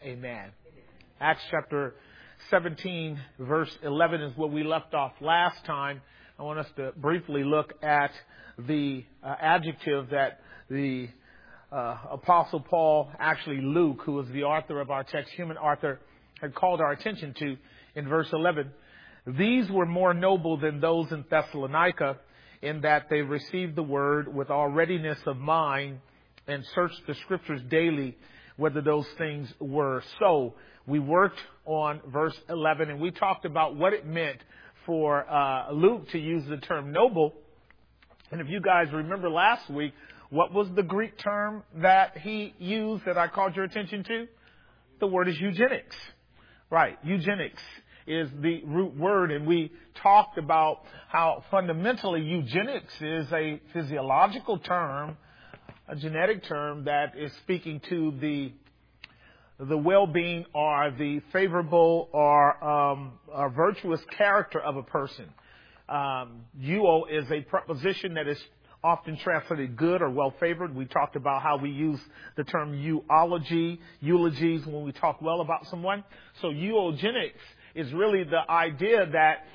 Amen. Acts chapter 17, verse 11 is where we left off last time. I want us to briefly look at the adjective that the Apostle Paul, actually Luke, who was the author of our text, human author, had called our attention to in verse 11. These were more noble than those in Thessalonica, in that they received the word with all readiness of mind and searched the scriptures daily whether those things were so. We worked on verse 11 and we talked about what it meant for Luke to use the term noble. And if you guys remember last week, what was the Greek term that he used that I called your attention to? The word is eugenics. Right, eugenics is the root word, and we talked about how fundamentally eugenics is a physiological term, a genetic term that is speaking to the well-being or the favorable or virtuous character of a person. Euo is a preposition that is often translated good or well-favored. We talked about how we use the term eulogies when we talk well about someone. So eugenics is really the idea that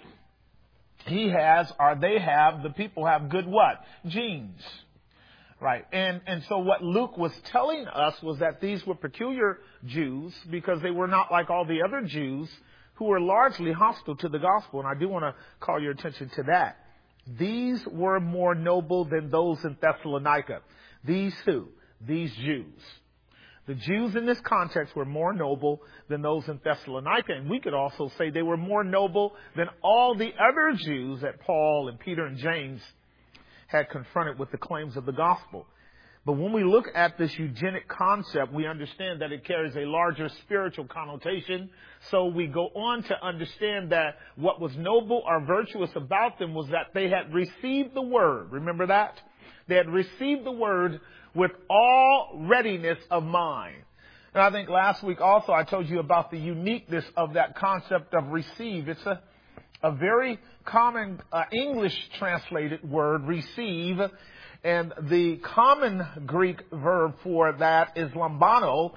he has, or they have, the people have good what? Genes. Right. And so what Luke was telling us was that these were peculiar Jews because they were not like all the other Jews who were largely hostile to the gospel. And I do want to call your attention to that. These were more noble than those in Thessalonica. These who? These Jews. The Jews in this context were more noble than those in Thessalonica. And we could also say they were more noble than all the other Jews that Paul and Peter and James had confronted with the claims of the gospel. But when we look at this eugenic concept, we understand that it carries a larger spiritual connotation. So we go on to understand that what was noble or virtuous about them was that they had received the word. Remember that? They had received the word with all readiness of mind. And I think last week also I told you about the uniqueness of that concept of receive. It's a very common English translated word, receive. And the common Greek verb for that is lambano.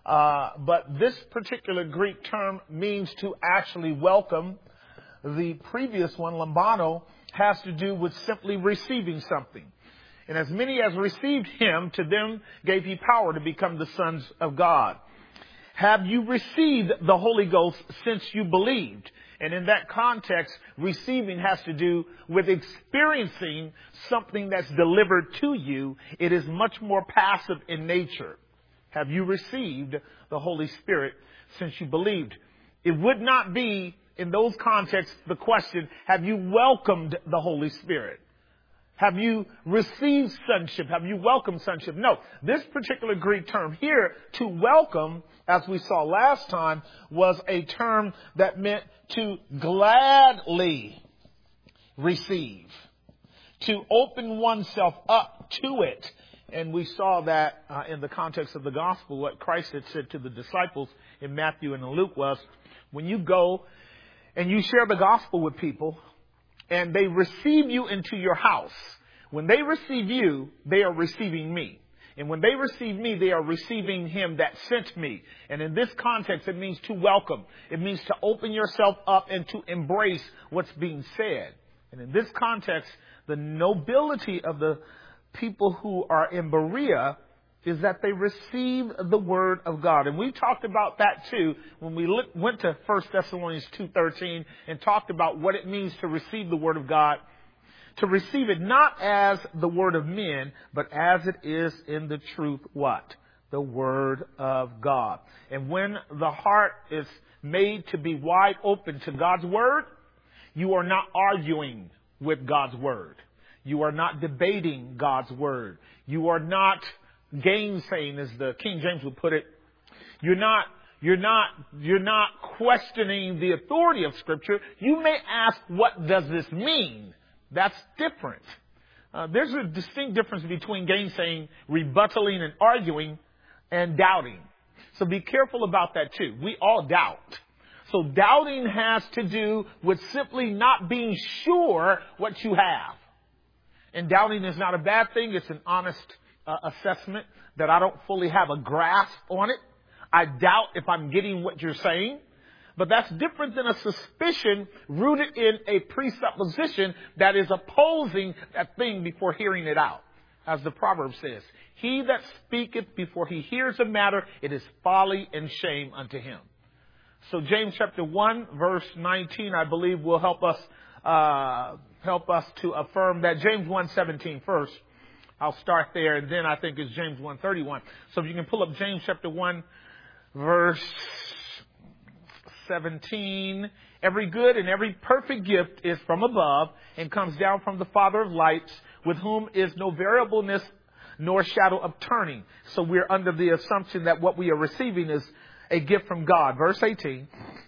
But this particular Greek term means to actually welcome. The previous one, lambano, has to do with simply receiving something. And as many as received him, to them gave he power to become the sons of God. Have you received the Holy Ghost since you believed? And in that context, receiving has to do with experiencing something that's delivered to you. It is much more passive in nature. Have you received the Holy Spirit since you believed? It would not be, in those contexts, the question, have you welcomed the Holy Spirit? Have you received sonship? Have you welcomed sonship? No. This particular Greek term here, to welcome, as we saw last time, was a term that meant to gladly receive, to open oneself up to it. And we saw that in the context of the gospel, what Christ had said to the disciples in Matthew and in Luke was, when you go and you share the gospel with people, and they receive you into your house. When they receive you, they are receiving me. And when they receive me, they are receiving him that sent me. And in this context, it means to welcome. It means to open yourself up and to embrace what's being said. And in this context, the nobility of the people who are in Berea is that they receive the word of God. And we talked about that too when we went to 1 Thessalonians 2:13 and talked about what it means to receive the word of God. To receive it not as the word of men, but as it is in the truth, what? The word of God. And when the heart is made to be wide open to God's word, you are not arguing with God's word. You are not debating God's word. You are not gainsaying, as the King James would put it. You're not questioning the authority of Scripture. You may ask, what does this mean? That's different. There's a distinct difference between gainsaying, rebuttaling, and arguing, and doubting. So be careful about that too. We all doubt. So doubting has to do with simply not being sure what you have. And doubting is not a bad thing. It's an honest assessment that I don't fully have a grasp on it. I doubt if I'm getting what you're saying. But that's different than a suspicion rooted in a presupposition that is opposing that thing before hearing it out. As the proverb says, he that speaketh before he hears a matter, it is folly and shame unto him. So James chapter 1, verse 19, I believe, will help us to affirm that. James 1:17 first. I'll start there, and then I think it's James 1:31. So if you can pull up James chapter 1, verse 17. Every good and every perfect gift is from above and comes down from the Father of lights, with whom is no variableness nor shadow of turning. So we're under the assumption that what we are receiving is a gift from God. Verse 18.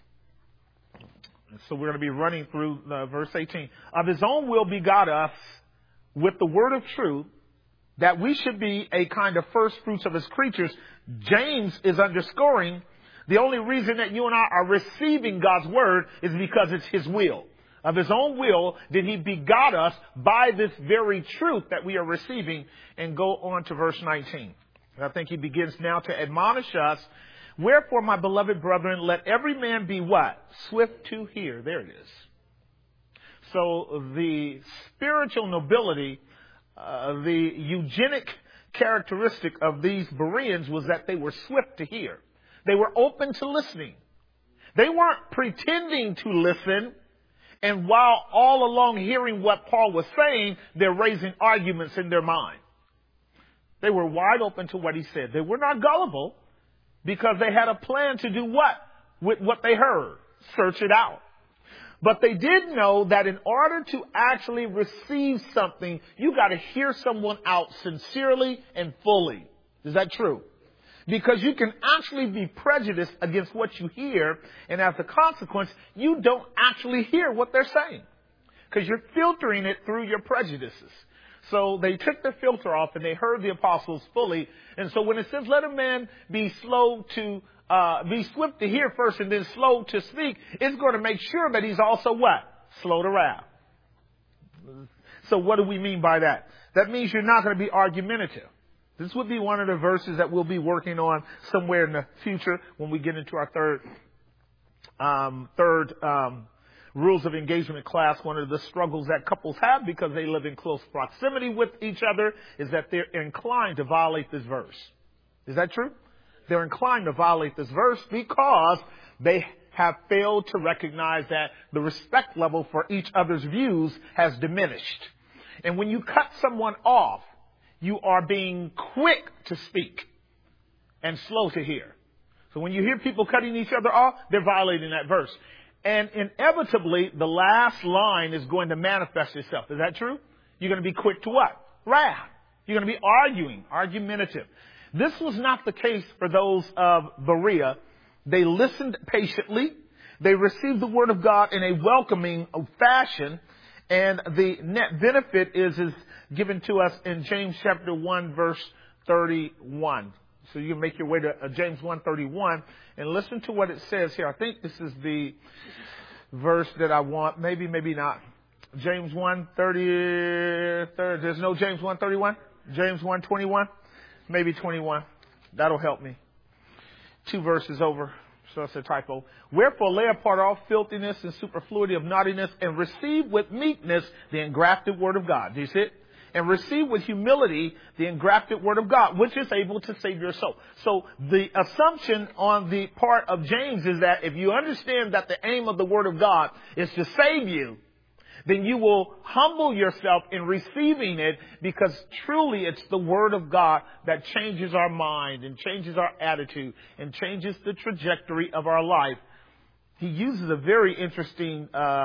So we're going to be running through verse 18. Of his own will begot us with the word of truth, that we should be a kind of first fruits of his creatures. James is underscoring the only reason that you and I are receiving God's word is because it's his will. Of his own will did he begot us by this very truth that we are receiving. And go on to verse 19. And I think he begins now to admonish us. Wherefore, my beloved brethren, let every man be what? Swift to hear. There it is. So the spiritual nobility, the eugenic characteristic of these Bereans was that they were swift to hear. They were open to listening. They weren't pretending to listen. And while all along hearing what Paul was saying, they're raising arguments in their mind. They were wide open to what he said. They were not gullible because they had a plan to do what? With what they heard. Search it out. But they did know that in order to actually receive something, you got to hear someone out sincerely and fully. Is that true? Because you can actually be prejudiced against what you hear, and as a consequence, you don't actually hear what they're saying. Because you're filtering it through your prejudices. So they took the filter off and they heard the apostles fully. And so when it says, let a man be swift to hear first and then slow to speak, it's going to make sure that he's also what? Slow to wrath. So what do we mean by that? That means you're not going to be argumentative. This would be one of the verses that we'll be working on somewhere in the future when we get into our third rules of engagement class. One of the struggles that couples have because they live in close proximity with each other is that they're inclined to violate this verse. Is that true? They're inclined to violate this verse because they have failed to recognize that the respect level for each other's views has diminished. And when you cut someone off, you are being quick to speak and slow to hear. So when you hear people cutting each other off, they're violating that verse. And inevitably, the last line is going to manifest itself. Is that true? You're going to be quick to what? Wrath. You're going to be argumentative. This was not the case for those of Berea. They listened patiently. They received the word of God in a welcoming fashion. And the net benefit is given to us in James chapter 1, verse 31. So you can make your way to James 1:31 and listen to what it says here. I think this is the verse that I want. Maybe not. James 1:30. There's no James 1:31? James 1:21? Maybe 21. That'll help me. 2 verses over. So it's a typo. Wherefore lay apart all filthiness and superfluity of naughtiness and receive with meekness the engrafted word of God. Do you see it? And receive with humility the engrafted word of God, which is able to save your soul. So the assumption on the part of James is that if you understand that the aim of the word of God is to save you, then you will humble yourself in receiving it, because truly it's the word of God that changes our mind and changes our attitude and changes the trajectory of our life. He uses a very interesting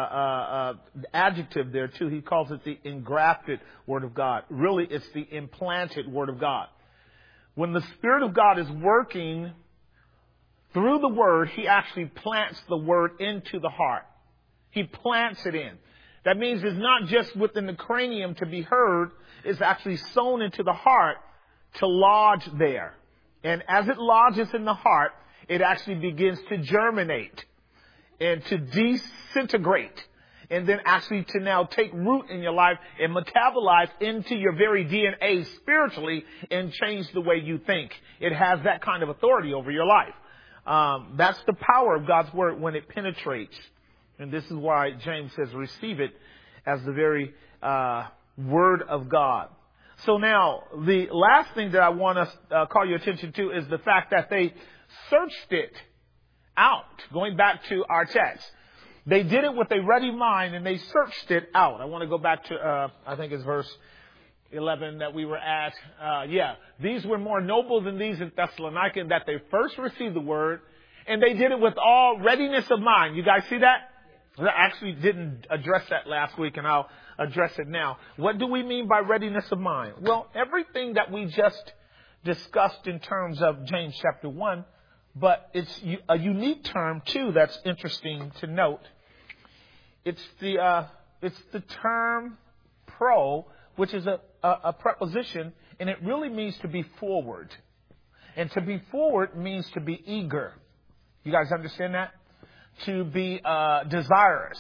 adjective there too. He calls it the engrafted word of God. Really, it's the implanted word of God. When the Spirit of God is working through the word, he actually plants the word into the heart. He plants it in. That means it's not just within the cranium to be heard. It's actually sown into the heart to lodge there. And as it lodges in the heart, it actually begins to germinate and to disintegrate. And then actually to now take root in your life and metabolize into your very DNA spiritually and change the way you think. It has that kind of authority over your life. That's the power of God's word when it penetrates. And this is why James says receive it as the very word of God. So now, the last thing that I want to call your attention to is the fact that they searched it out. Going back to our text. They did it with a ready mind and they searched it out. I want to go back to, I think it's verse 11 that we were at. These were more noble than these in Thessalonica in that they first received the word and they did it with all readiness of mind. You guys see that? I actually didn't address that last week and I'll address it now. What do we mean by readiness of mind? Well, everything that we just discussed in terms of James chapter 1, but it's a unique term too that's interesting to note. It's the term pro, which is a preposition, and it really means to be forward. And to be forward means to be eager. You guys understand that? To be desirous.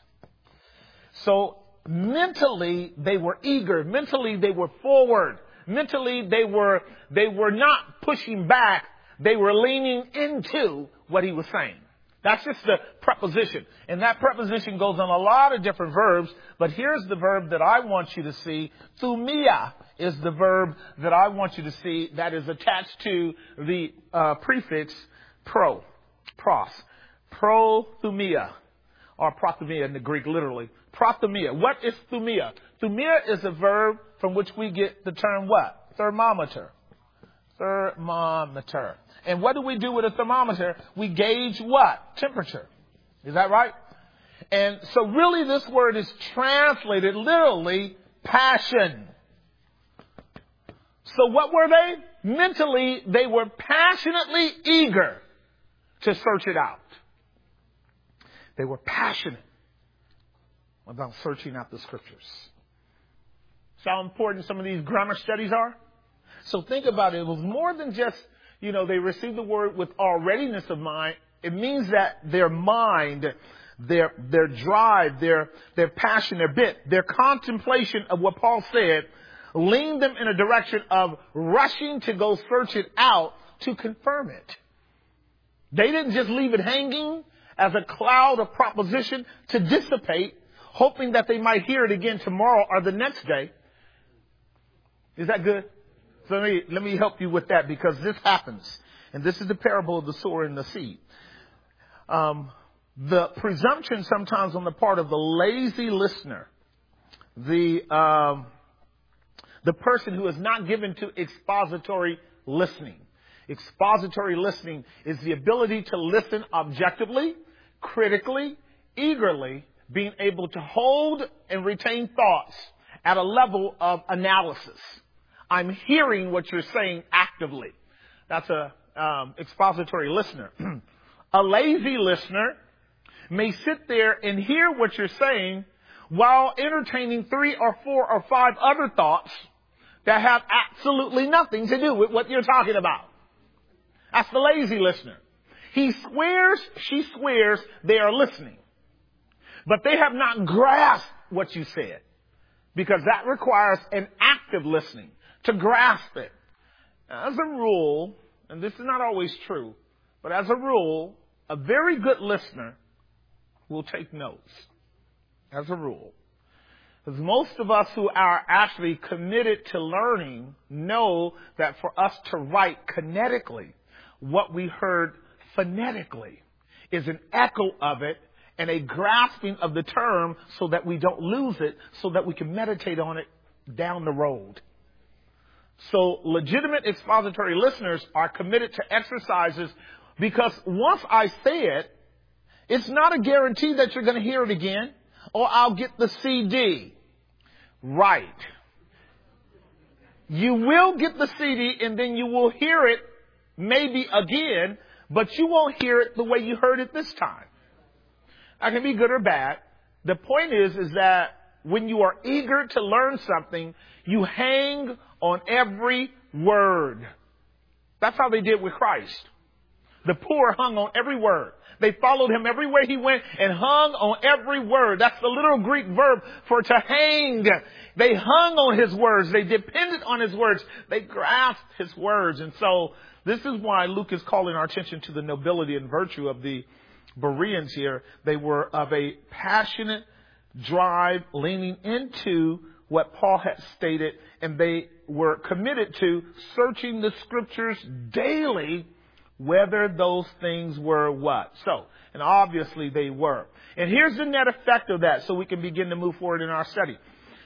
So mentally they were eager. Mentally they were forward. Mentally they were not pushing back. They were leaning into what he was saying. That's just the preposition. And that preposition goes on a lot of different verbs. But here's the verb that I want you to see. Thumia is the verb that I want you to see that is attached to the prefix pros. Prothumia, or prothumia in the Greek, literally. Prothumia. What is thumia? Thumia is a verb from which we get the term what? Thermometer. Thermometer. And what do we do with a thermometer? We gauge what? Temperature. Is that right? And so really this word is translated literally passion. So what were they? Mentally, they were passionately eager to search it out. They were passionate about searching out the scriptures. See how important some of these grammar studies are? So think about it. It was more than just, they received the word with all readiness of mind. It means that their mind, their drive, their passion, their bit, their contemplation of what Paul said leaned them in a direction of rushing to go search it out to confirm it. They didn't just leave it hanging as a cloud of proposition to dissipate, hoping that they might hear it again tomorrow or the next day. Is that good? So let me help you with that, because this happens. And this is the parable of the sower and the seed. The presumption sometimes on the part of the lazy listener, the person who is not given to expository listening. Expository listening is the ability to listen objectively, critically, eagerly, being able to hold and retain thoughts at a level of analysis. I'm hearing what you're saying actively. That's a expository listener. A lazy listener may sit there and hear what you're saying while entertaining 3 or 4 or 5 other thoughts that have absolutely nothing to do with what you're talking about. That's the lazy listener. He swears, she swears they are listening. But they have not grasped what you said. Because that requires an active listening to grasp it. Now, as a rule, and this is not always true, but as a rule, a very good listener will take notes. As a rule. Because most of us who are actually committed to learning know that for us to write kinetically what we heard phonetically is an echo of it and a grasping of the term so that we don't lose it, so that we can meditate on it down the road. So legitimate expository listeners are committed to exercises, because once I say it, it's not a guarantee that you're going to hear it again, or I'll get the CD. Right. You will get the CD and then you will hear it maybe again, but you won't hear it the way you heard it this time. That can be good or bad. The point is that when you are eager to learn something, you hang on every word. That's how they did with Christ. The poor hung on every word. They followed him everywhere he went and hung on every word. That's the literal Greek verb for to hang. They hung on his words. They depended on his words. They grasped his words. And so This is why Luke is calling our attention to the nobility and virtue of the Bereans here. They were of a passionate drive leaning into what Paul had stated, and they were committed to searching the scriptures daily, whether those things were what? So, and obviously they were. And here's the net effect of that so we can begin to move forward in our study.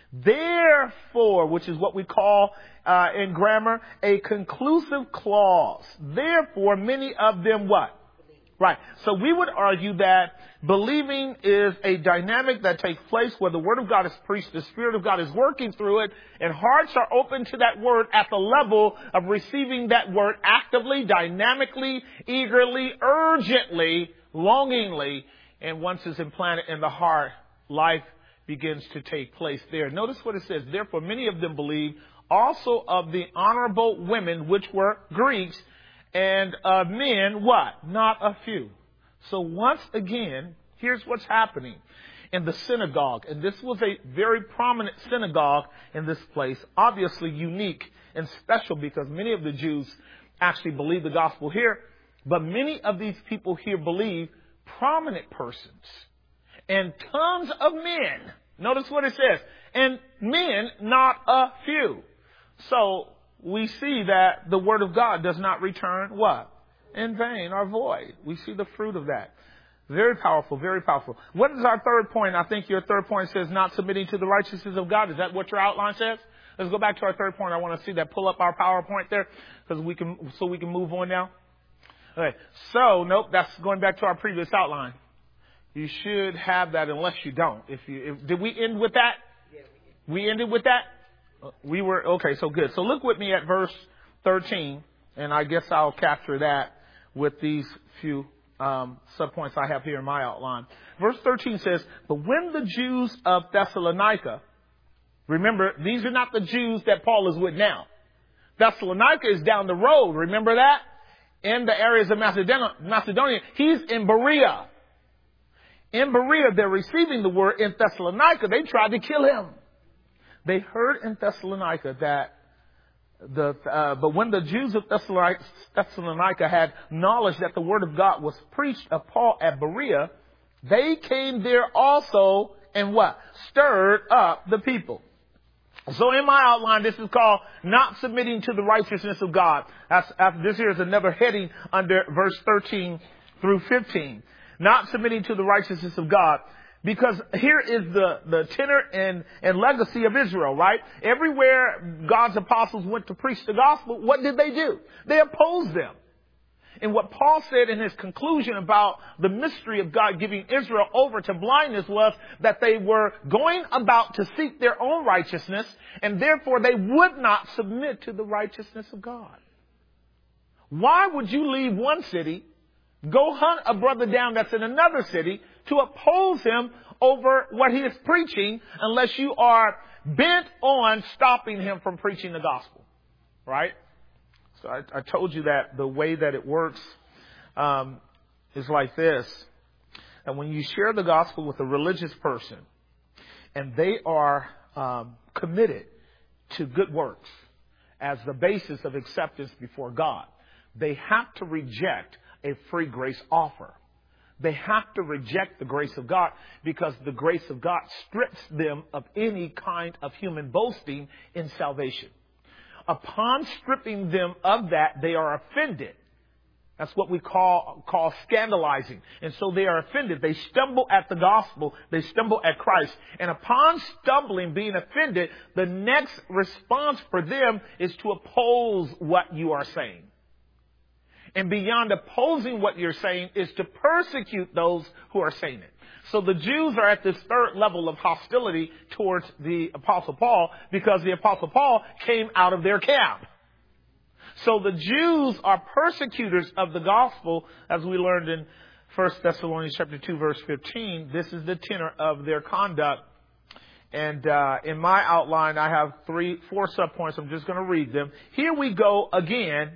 Therefore, which is what we call in grammar a conclusive clause. Therefore, many of them what? Right. So we would argue that believing is a dynamic that takes place where the Word of God is preached, the Spirit of God is working through it, and hearts are open to that Word at the level of receiving that Word actively, dynamically, eagerly, urgently, longingly, and once it's implanted in the heart, life begins to take place there. Notice what it says. Therefore, many of them believed, also of the honorable women, which were Greeks, and men, what? Not a few. So once again, here's what's happening in the synagogue. And this was a very prominent synagogue in this place, obviously unique and special because many of the Jews actually believe the gospel here. But many of these people here believe prominent persons and tons of men. Notice what it says. And men, not a few. So we see that the Word of God does not return what? In vain or void. We see the fruit of that. Very powerful, very powerful. What is our third point? I think your third point says not submitting to the righteousness of God. Is that what your outline says? Let's go back to our third point. I want to see that. Pull up our PowerPoint there because we can move on now. Okay. So, nope, that's going back to our previous outline. You should have that unless you don't. Did we end with that? Yeah, we ended with that? We were, okay, so good. So look with me at verse 13, and I guess I'll capture that with these few subpoints I have here in my outline. Verse 13 says, but when the Jews of Thessalonica, remember, these are not the Jews that Paul is with now. Thessalonica is down the road, remember that? In the areas of Macedonia. He's in Berea. In Berea, they're receiving the word. In Thessalonica, they tried to kill him. They heard in Thessalonica that but when the Jews of Thessalonica had knowledge that the word of God was preached of Paul at Berea, they came there also and what? Stirred up the people. So in my outline, this is called not submitting to the righteousness of God. This here is another heading under verse 13 through 15. Not submitting to the righteousness of God. Because here is the tenor and legacy of Israel, right? Everywhere God's apostles went to preach the gospel, what did they do? They opposed them. And what Paul said in his conclusion about the mystery of God giving Israel over to blindness was that they were going about to seek their own righteousness, and therefore they would not submit to the righteousness of God. Why would you leave one city, go hunt a brother down that's in another city to oppose him over what he is preaching unless you are bent on stopping him from preaching the gospel? Right? So I told you that the way that it works is like this. And when you share the gospel with a religious person and they are committed to good works as the basis of acceptance before God, they have to reject a free grace offer. They have to reject the grace of God because the grace of God strips them of any kind of human boasting in salvation. Upon stripping them of that, they are offended. That's what we call scandalizing. And so they are offended. They stumble at the gospel. They stumble at Christ. And upon stumbling, being offended, the next response for them is to oppose what you are saying. And beyond opposing what you're saying is to persecute those who are saying it. So the Jews are at this third level of hostility towards the Apostle Paul because the Apostle Paul came out of their camp. So the Jews are persecutors of the gospel, as we learned in 1 Thessalonians chapter 2, verse 15. This is the tenor of their conduct. And in my outline, I have 4 subpoints. I'm just going to read them. Here we go again.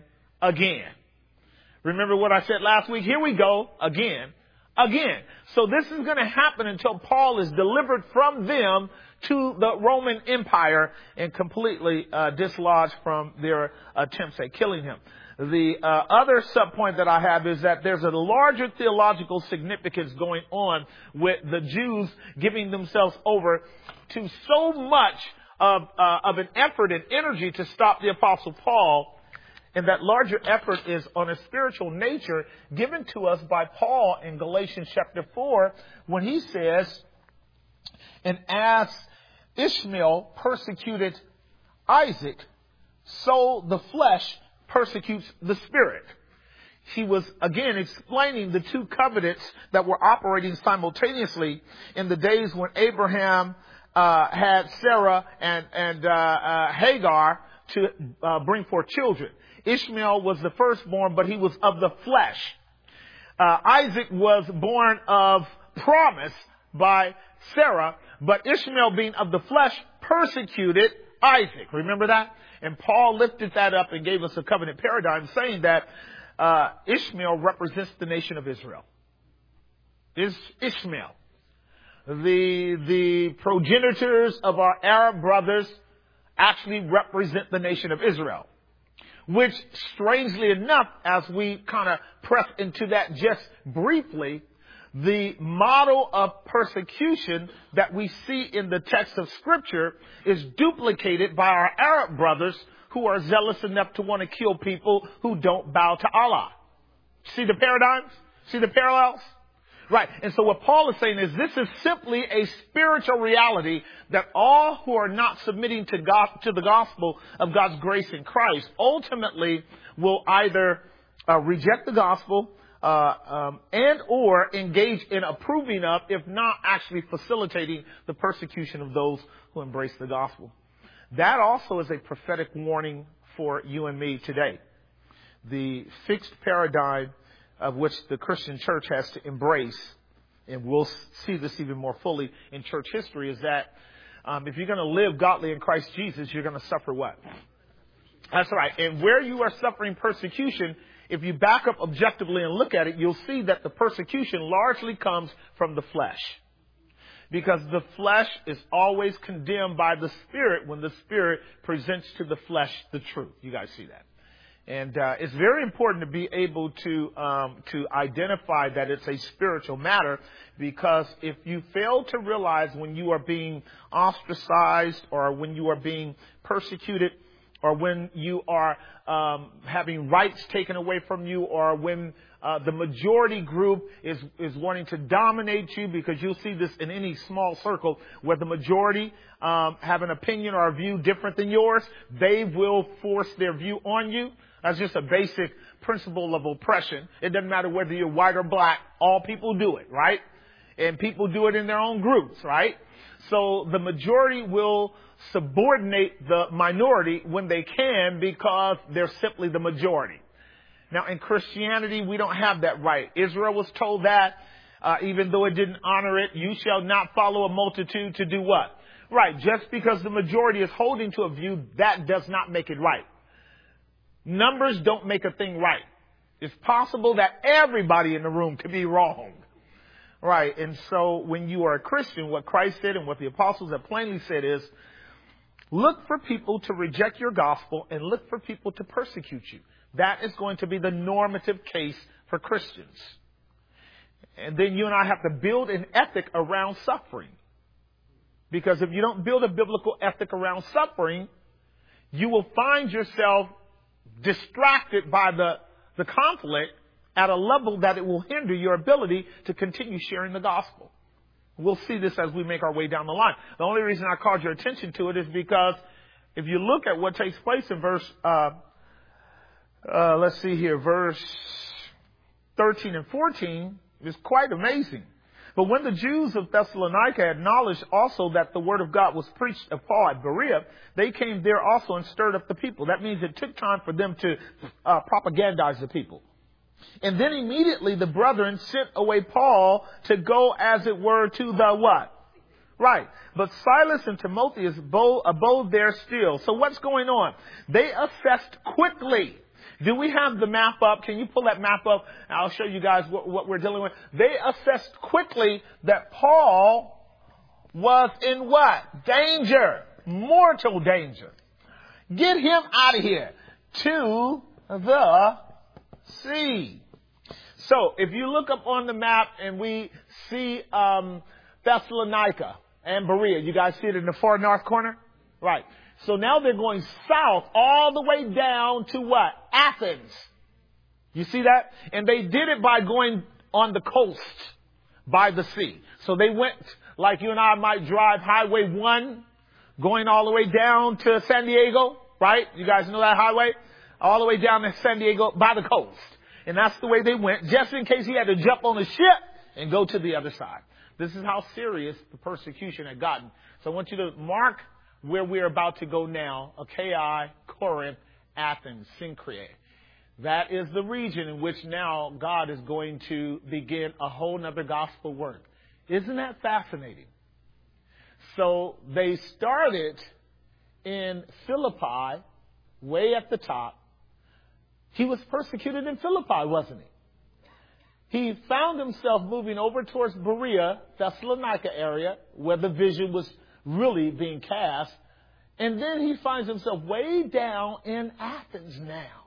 Remember what I said last week? Here we go again. So this is going to happen until Paul is delivered from them to the Roman Empire and completely dislodged from their attempts at killing him. The other subpoint that I have is that there's a larger theological significance going on with the Jews giving themselves over to so much of an effort and energy to stop the Apostle Paul. And that larger effort is on a spiritual nature given to us by Paul in Galatians chapter 4 when he says, and as Ishmael persecuted Isaac, so the flesh persecutes the spirit. He was again explaining the two covenants that were operating simultaneously in the days when Abraham had Sarah and Hagar to bring forth children. Ishmael was the firstborn, but he was of the flesh. Isaac was born of promise by Sarah, but Ishmael, being of the flesh, persecuted Isaac. Remember that? And Paul lifted that up and gave us a covenant paradigm saying that Ishmael represents the nation of Israel. Is Ishmael. The progenitors of our Arab brothers actually represent the nation of Israel. Which, strangely enough, as we kind of press into that just briefly, the model of persecution that we see in the text of Scripture is duplicated by our Arab brothers who are zealous enough to want to kill people who don't bow to Allah. See the paradigms? See the parallels? Right. And so what Paul is saying is this is simply a spiritual reality that all who are not submitting to God, to the gospel of God's grace in Christ, ultimately will either reject the gospel and or engage in approving of, if not actually facilitating the persecution of those who embrace the gospel. That also is a prophetic warning for you and me today. The fixed paradigm of which the Christian church has to embrace, and we'll see this even more fully in church history, is that if you're going to live godly in Christ Jesus, you're going to suffer what? That's right. And where you are suffering persecution, if you back up objectively and look at it, you'll see that the persecution largely comes from the flesh. Because the flesh is always condemned by the Spirit when the Spirit presents to the flesh the truth. You guys see that? And it's very important to be able to identify that it's a spiritual matter, because if you fail to realize when you are being ostracized or when you are being persecuted or when you are having rights taken away from you, or when the majority group is wanting to dominate you, because you'll see this in any small circle where the majority have an opinion or a view different than yours, they will force their view on you. That's just a basic principle of oppression. It doesn't matter whether you're white or black. All people do it, right? And people do it in their own groups, right? So the majority will subordinate the minority when they can, because they're simply the majority. Now, in Christianity, we don't have that right. Israel was told that, even though it didn't honor it, you shall not follow a multitude to do what? Right. Just because the majority is holding to a view, that does not make it right. Numbers don't make a thing right. It's possible that everybody in the room could be wrong. Right. And so when you are a Christian, what Christ said and what the apostles have plainly said is, look for people to reject your gospel and look for people to persecute you. That is going to be the normative case for Christians. And then you and I have to build an ethic around suffering. Because if you don't build a biblical ethic around suffering, you will find yourself distracted by the conflict at a level that it will hinder your ability to continue sharing the gospel. We'll see this as we make our way down the line. The only reason I called your attention to it is because if you look at what takes place in verse 13 and 14, it's quite amazing. But when the Jews of Thessalonica acknowledged also that the word of God was preached of Paul at Berea, they came there also and stirred up the people. That means it took time for them to propagandize the people. And then immediately the brethren sent away Paul to go, as it were, to the what? Right. But Silas and Timotheus abode there still. So what's going on? They assessed quickly. Do we have the map up? Can you pull that map up? I'll show you guys what we're dealing with. They assessed quickly that Paul was in what? Danger. Mortal danger. Get him out of here. To the sea. So if you look up on the map and we see Thessalonica and Berea, you guys see it in the far north corner? Right. So now they're going south all the way down to what? Athens. You see that? And they did it by going on the coast by the sea. So they went like you and I might drive Highway 1 going all the way down to San Diego, right? You guys know that highway? All the way down to San Diego by the coast. And that's the way they went, just in case he had to jump on a ship and go to the other side. This is how serious the persecution had gotten. So I want you to mark where we're about to go now. Achaia, Corinth, Athens, Cenchreae. That is the region in which now God is going to begin a whole nother gospel work. Isn't that fascinating? So they started in Philippi, way at the top. He was persecuted in Philippi, wasn't he? He found himself moving over towards Berea, Thessalonica area, where the vision was really being cast. And then he finds himself way down in Athens now.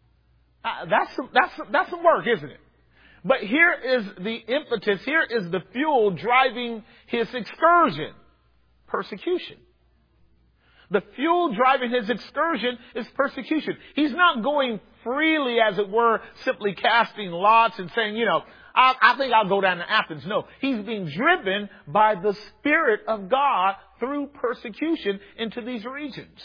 That's some work, isn't it? But here is the impetus, here is the fuel driving his excursion. Persecution. The fuel driving his excursion is persecution. He's not going freely, as it were, simply casting lots and saying, I think I'll go down to Athens. No, he's being driven by the Spirit of God through persecution into these regions.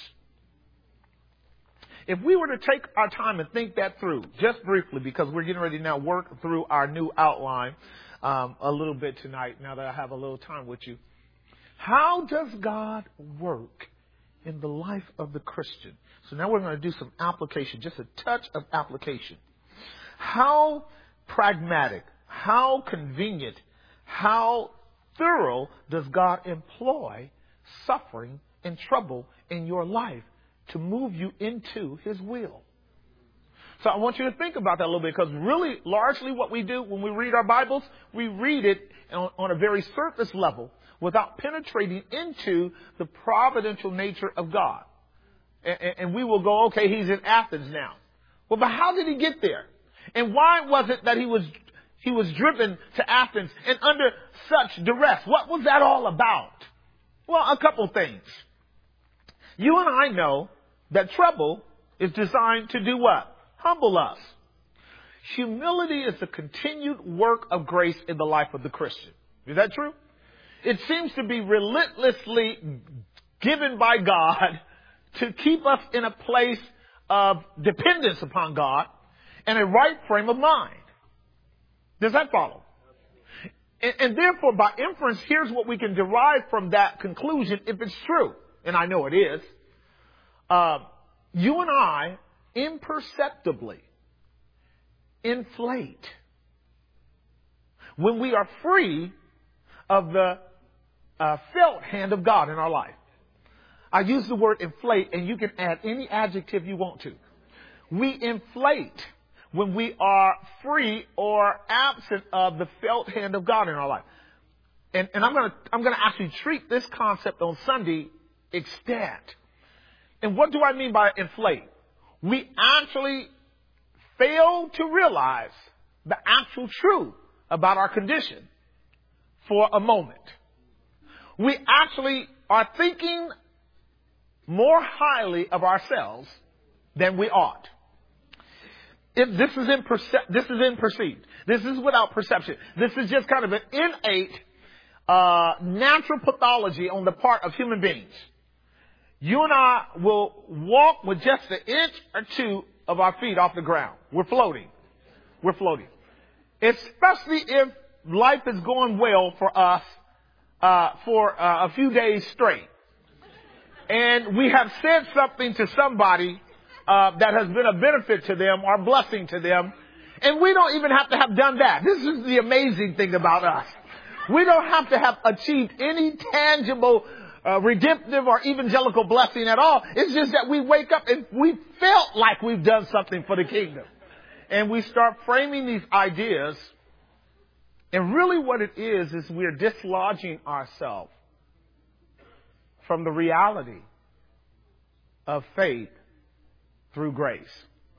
If we were to take our time and think that through, just briefly, because we're getting ready to now work through our new outline a little bit tonight, now that I have a little time with you. How does God work in the life of the Christian? So now we're going to do some application, just a touch of application. How pragmatic, how convenient, how thorough does God employ suffering and trouble in your life to move you into His will? So I want you to think about that a little bit, because really, largely what we do when we read our Bibles, we read it on a very surface level without penetrating into the providential nature of God. And we will go, okay, he's in Athens now. Well, but how did he get there? And why was it that he was driven to Athens and under such duress? What was that all about? Well, a couple things. You and I know that trouble is designed to do what? Humble us. Humility is the continued work of grace in the life of the Christian. Is that true? It seems to be relentlessly given by God to keep us in a place of dependence upon God and a right frame of mind. Does that follow? And therefore, by inference, here's what we can derive from that conclusion, if it's true, and I know it is. You and I imperceptibly inflate when we are free of the felt hand of God in our life. I use the word inflate, and you can add any adjective you want to. We inflate when we are free or absent of the felt hand of God in our life. And I'm gonna actually treat this concept on Sunday extent. And what do I mean by inflate? We actually fail to realize the actual truth about our condition for a moment. We actually are thinking more highly of ourselves than we ought. This is perceived. This is without perception. This is just kind of an innate natural pathology on the part of human beings. You and I will walk with just an inch or two of our feet off the ground. We're floating. We're floating. Especially if life is going well for us for a few days straight. And we have said something to somebody that has been a benefit to them or a blessing to them. And we don't even have to have done that. This is the amazing thing about us. We don't have to have achieved any tangible redemptive or evangelical blessing at all. It's just that we wake up and we felt like we've done something for the kingdom. And we start framing these ideas. And really what it is we're dislodging ourselves from the reality of faith through grace.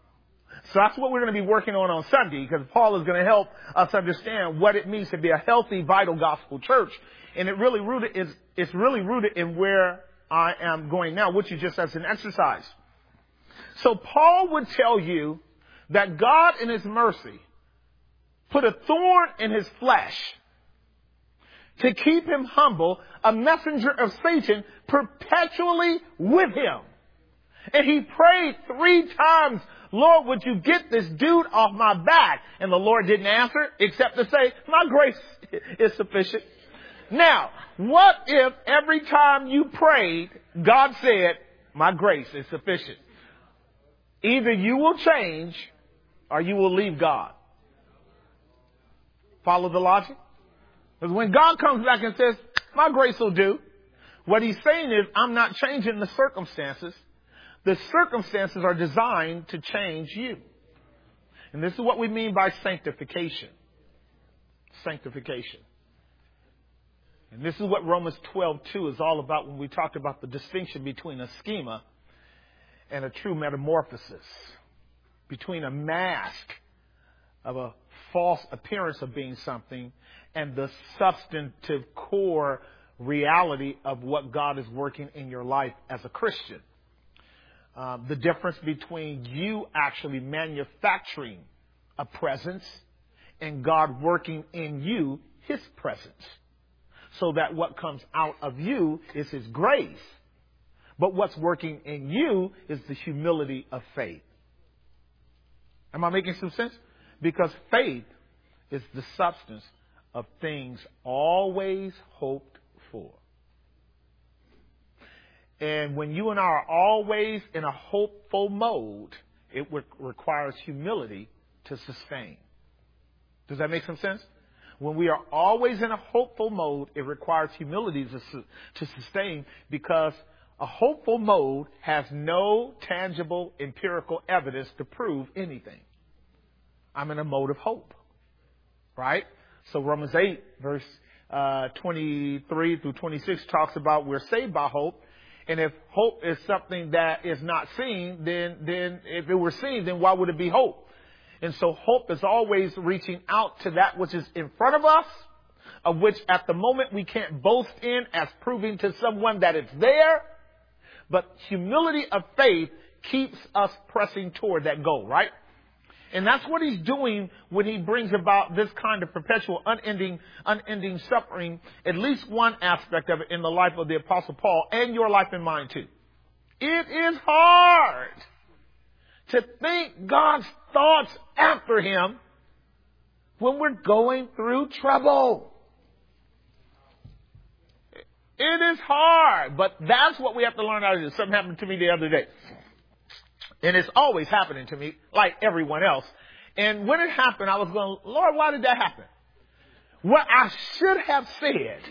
So that's what we're going to be working on Sunday, because Paul is going to help us understand what it means to be a healthy, vital gospel church. And it's really rooted in where I am going now, which is just as an exercise. So Paul would tell you that God in his mercy put a thorn in his flesh to keep him humble, a messenger of Satan perpetually with him. And he prayed 3 times, Lord, would you get this dude off my back? And the Lord didn't answer except to say, my grace is sufficient. Now, what if every time you prayed, God said, my grace is sufficient? Either you will change or you will leave God. Follow the logic? Because when God comes back and says, my grace will do, what he's saying is, I'm not changing the circumstances. The circumstances are designed to change you. And this is what we mean by sanctification. Sanctification. And this is what Romans 12:2 is all about when we talked about the distinction between a schema and a true metamorphosis. Between a mask of a false appearance of being something and the substantive core reality of what God is working in your life as a Christian. The difference between you actually manufacturing a presence and God working in you his presence. So that what comes out of you is his grace. But what's working in you is the humility of faith. Am I making some sense? Because faith is the substance of things always hoped for. And when you and I are always in a hopeful mode, it requires humility to sustain. Does that make some sense? When we are always in a hopeful mode, it requires humility to sustain, because a hopeful mode has no tangible empirical evidence to prove anything. I'm in a mode of hope, right? So Romans 8, verse 23 through 26 talks about we're saved by hope. And if hope is something that is not seen, then if it were seen, then why would it be hope? And so hope is always reaching out to that which is in front of us, of which at the moment we can't boast in as proving to someone that it's there. But humility of faith keeps us pressing toward that goal, right? And that's what he's doing when he brings about this kind of perpetual, unending suffering, at least one aspect of it in the life of the Apostle Paul, and your life and mine too. It is hard to think God's thoughts after him when we're going through trouble. It is hard, but that's what we have to learn how to do. Something happened to me the other day. And it's always happening to me, like everyone else. And when it happened, I was going, Lord, why did that happen? What I should have said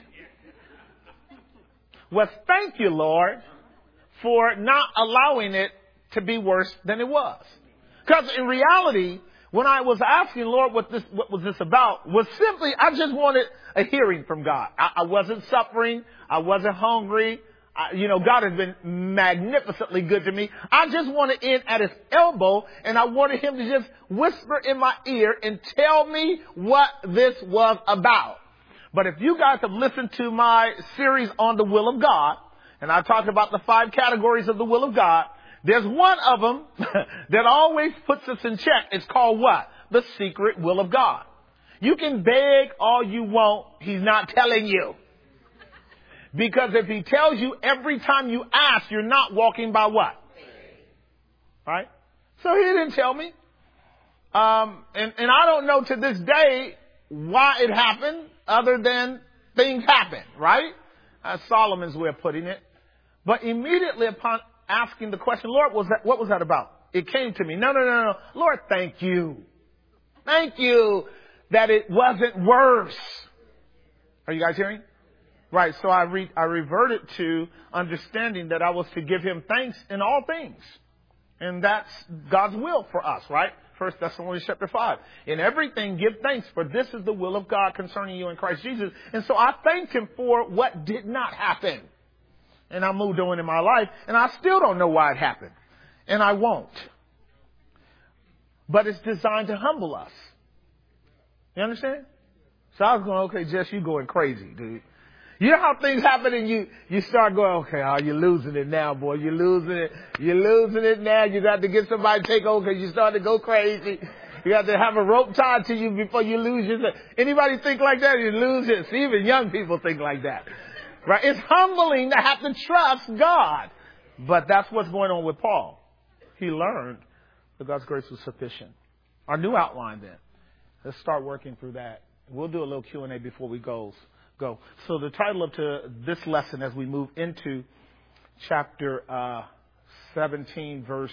was, thank you, Lord, for not allowing it to be worse than it was. Because in reality, when I was asking, Lord, what was this about, was simply, I just wanted a hearing from God. I wasn't suffering. I wasn't hungry. God has been magnificently good to me. I just wanted in at his elbow, and I wanted him to just whisper in my ear and tell me what this was about. But if you guys have listened to my series on the will of God, and I talked about the 5 categories of the will of God, there's one of them that always puts us in check. It's called what? The secret will of God. You can beg all you want. He's not telling you. Because if he tells you every time you ask, you're not walking by what? Right? So he didn't tell me. And I don't know to this day why it happened other than things happen, right? That's Solomon's way of putting it. But immediately upon asking the question, Lord, what was that about? It came to me. No. Lord, thank you. Thank you that it wasn't worse. Are you guys hearing? Right, so I reverted to understanding that I was to give him thanks in all things. And that's God's will for us, right? 1 Thessalonians chapter 5. In everything, give thanks, for this is the will of God concerning you in Christ Jesus. And so I thanked him for what did not happen. And I moved on in my life, and I still don't know why it happened. And I won't. but it's designed to humble us. You understand? So I was going, okay, Jess, you going crazy, dude. You know how things happen and you start going, okay, oh, you're losing it now, boy. You're losing it. You're losing it now. You got to get somebody to take over because you start to go crazy. You got to have a rope tied to you before you lose yourself. Anybody think like that? You lose it. See, even young people think like that. Right? It's humbling to have to trust God. But that's what's going on with Paul. He learned that God's grace was sufficient. Our new outline then. Let's start working through that. We'll do a little Q&A before we go. So the title of this lesson as we move into chapter 17, verse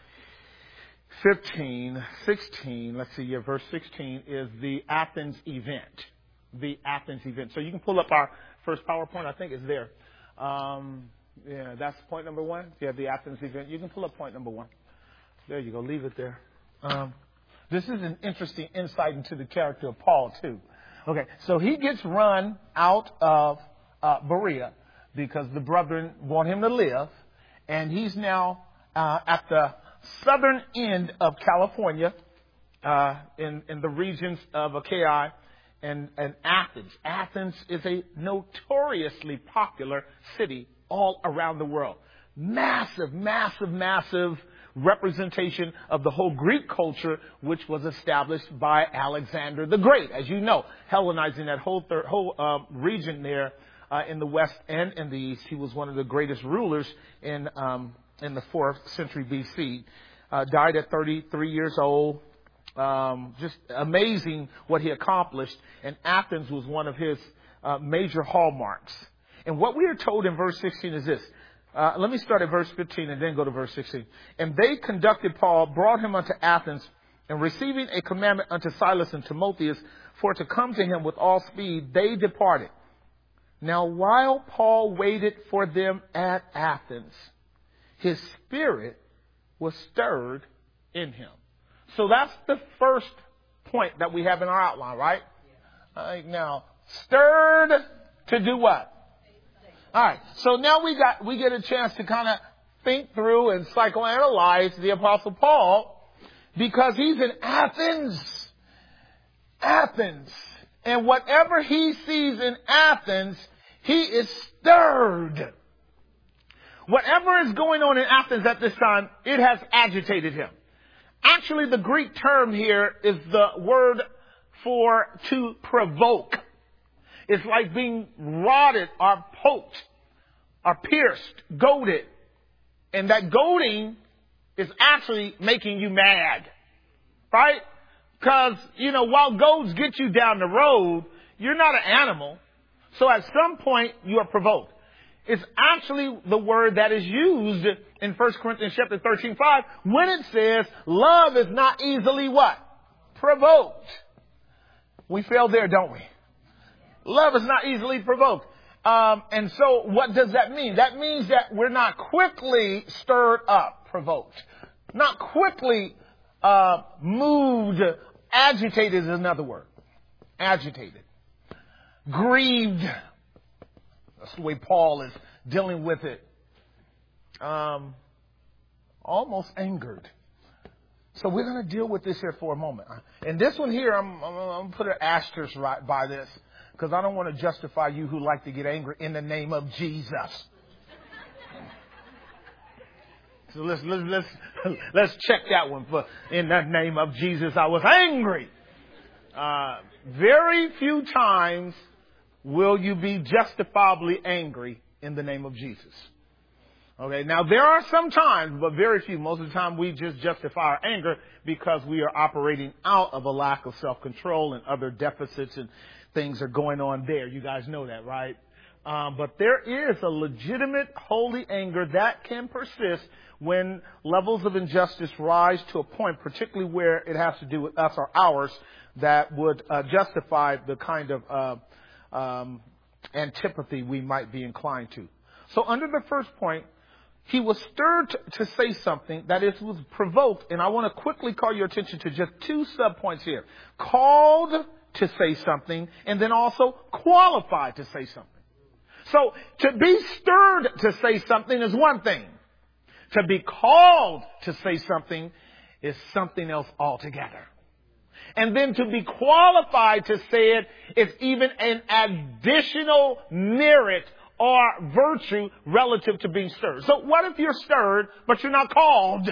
15, 16, let's see here, verse 16 is the Athens event. The Athens event. So you can pull up our first PowerPoint. I think it's there. Yeah, that's point number 1. You have the Athens event. You can pull up point number 1. There you go. Leave it there. This is an interesting insight into the character of Paul, too. Okay, so he gets run out of Berea because the brethren want him to live, and he's now at the southern end of California, in the regions of Achaia and Athens. Athens is a notoriously popular city all around the world. Massive, massive, massive representation of the whole Greek culture, which was established by Alexander the Great, as you know, Hellenizing that whole region there in the west and in the east. He was one of the greatest rulers in the 4th century BC. Died at 33 years old. Just amazing what he accomplished. And Athens was one of his major hallmarks. And what we are told in verse 16 is this. Let me start at verse 15 and then go to verse 16. And they conducted Paul, brought him unto Athens, and receiving a commandment unto Silas and Timotheus for to come to him with all speed, they departed. Now while Paul waited for them at Athens, his spirit was stirred in him. So that's the first point that we have in our outline, right? Now, stirred to do what? All right. So now we get a chance to kind of think through and psychoanalyze the Apostle Paul because he's in Athens. Athens. And whatever he sees in Athens, he is stirred. Whatever is going on in Athens at this time, it has agitated him. Actually, the Greek term here is the word for to provoke. It's like being rotted or poked or pierced, goaded. And that goading is actually making you mad. Right? Because, while goads get you down the road, you're not an animal. So at some point, you are provoked. It's actually the word that is used in 1 Corinthians chapter 13:5 when it says, love is not easily what? Provoked. We fail there, don't we? Love is not easily provoked. And so what does that mean? That means that we're not quickly stirred up, provoked. Not quickly moved. Agitated is another word. Agitated. Grieved. That's the way Paul is dealing with it. Almost angered. So we're going to deal with this here for a moment. And this one here, I'm going to put an asterisk right by this because I don't want to justify you who like to get angry in the name of Jesus. So let's check that one for in the name of Jesus. I was angry. Very few times will you be justifiably angry in the name of Jesus. Okay, now there are some times, but very few. Most of the time we just justify our anger because we are operating out of a lack of self-control and other deficits and things are going on there. You guys know that, right? But there is a legitimate holy anger that can persist when levels of injustice rise to a point, particularly where it has to do with us or ours, that would justify the kind of antipathy we might be inclined to. So under the first point, he was stirred to say something, that is, was provoked, and I want to quickly call your attention to just two subpoints here. Called to say something, and then also qualified to say something. So to be stirred to say something is one thing. To be called to say something is something else altogether. And then to be qualified to say it is even an additional merit or virtue relative to being stirred. So what if you're stirred, but you're not called?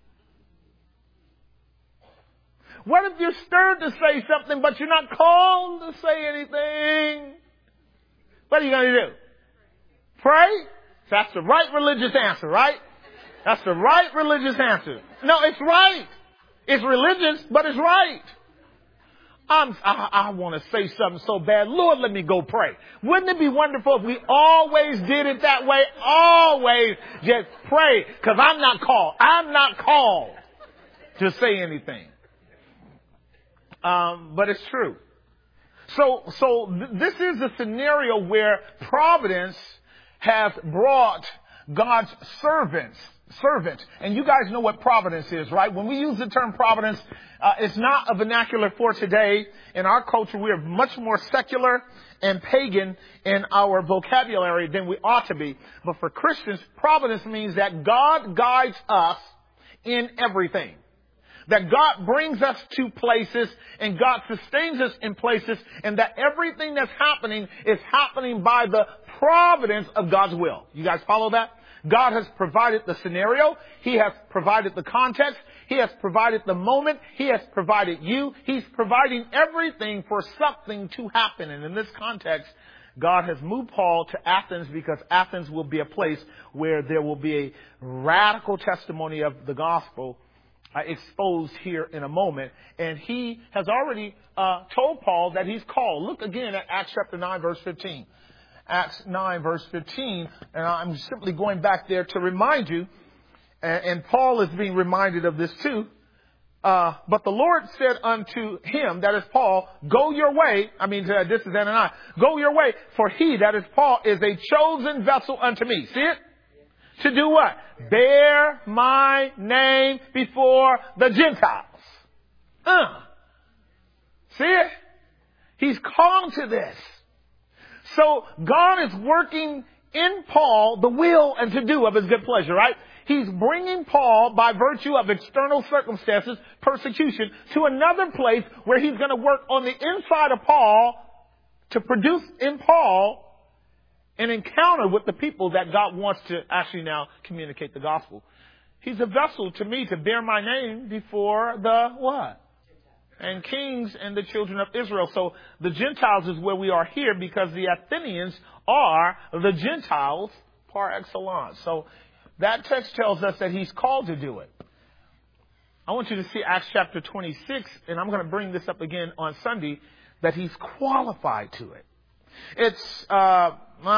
What if you're stirred to say something, but you're not called to say anything? What are you going to do? Pray? That's the right religious answer, right? That's the right religious answer. No, it's right. It's religious, but it's right. I want to say something so bad. Lord, let me go pray. Wouldn't it be wonderful if we always did it that way? Always just pray. Because I'm not called. I'm not called to say anything. But it's true. So this is a scenario where providence has brought God's servant. And you guys know what providence is, right? When we use the term providence, it's not a vernacular for today. In our culture, we are much more secular and pagan in our vocabulary than we ought to be. But for Christians, providence means that God guides us in everything. That God brings us to places and God sustains us in places, and that everything that's happening is happening by the providence of God's will. You guys follow that? God has provided the scenario. He has provided the context. He has provided the moment. He has provided you. He's providing everything for something to happen. And in this context, God has moved Paul to Athens because Athens will be a place where there will be a radical testimony of the gospel exposed here in a moment. And he has already told Paul that he's called. Look again at Acts chapter 9, verse 15. Acts 9, verse 15. And I'm simply going back there to remind you, and Paul is being reminded of this too. But the Lord said unto him, that is Paul, go your way. This is Ananias. Go your way, for he, that is Paul, is a chosen vessel unto me. See it? To do what? Bear my name before the Gentiles. See it? He's called to this. So God is working in Paul the will and to do of his good pleasure, right? He's bringing Paul, by virtue of external circumstances, persecution, to another place where he's going to work on the inside of Paul to produce in Paul an encounter with the people that God wants to actually now communicate the gospel. He's a vessel to me to bear my name before the what? And kings and the children of Israel. So the Gentiles is where we are here because the Athenians are the Gentiles par excellence. So that text tells us that he's called to do it. I want you to see Acts chapter 26, and I'm going to bring this up again on Sunday, that he's qualified to it. It's, no,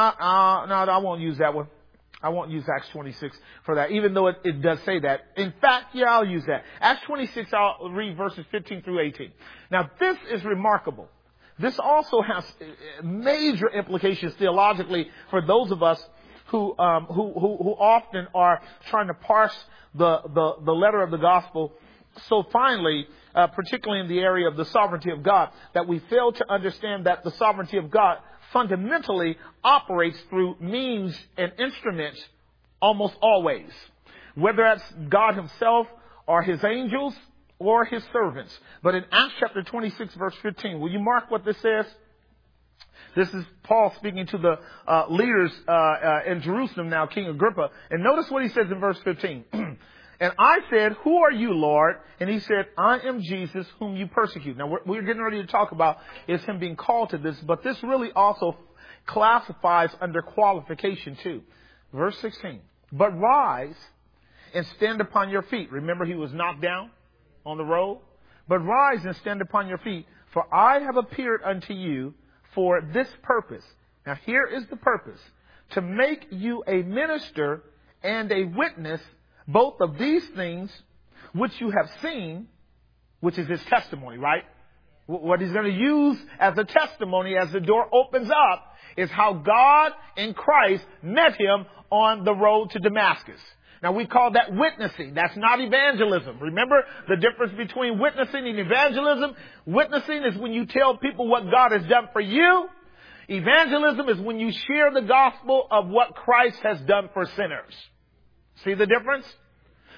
I won't use that one. I won't use Acts 26 for that, even though it does say that. In fact, yeah, I'll use that. Acts 26, I'll read verses 15 through 18. Now, this is remarkable. This also has major implications theologically for those of us who often are trying to parse the letter of the gospel so finely, particularly in the area of the sovereignty of God, that we fail to understand that the sovereignty of God fundamentally operates through means and instruments almost always. Whether that's God himself or his angels or his servants. But in Acts chapter 26 verse 15, will you mark what this says? This is Paul speaking to the leaders in Jerusalem now, King Agrippa. And notice what he says in verse 15. And I said, who are you, Lord? And he said, I am Jesus whom you persecute. Now, we're getting ready to talk about is him being called to this, but this really also classifies under qualification too. Verse 16, but rise and stand upon your feet. Remember, he was knocked down on the road. But rise and stand upon your feet, for I have appeared unto you for this purpose. Now, here is the purpose: to make you a minister and a witness both of these things which you have seen, which is his testimony, right? What he's going to use as a testimony as the door opens up is how God in Christ met him on the road to Damascus. Now, we call that witnessing. That's not evangelism. Remember the difference between witnessing and evangelism? Witnessing is when you tell people what God has done for you. Evangelism is when you share the gospel of what Christ has done for sinners. See the difference?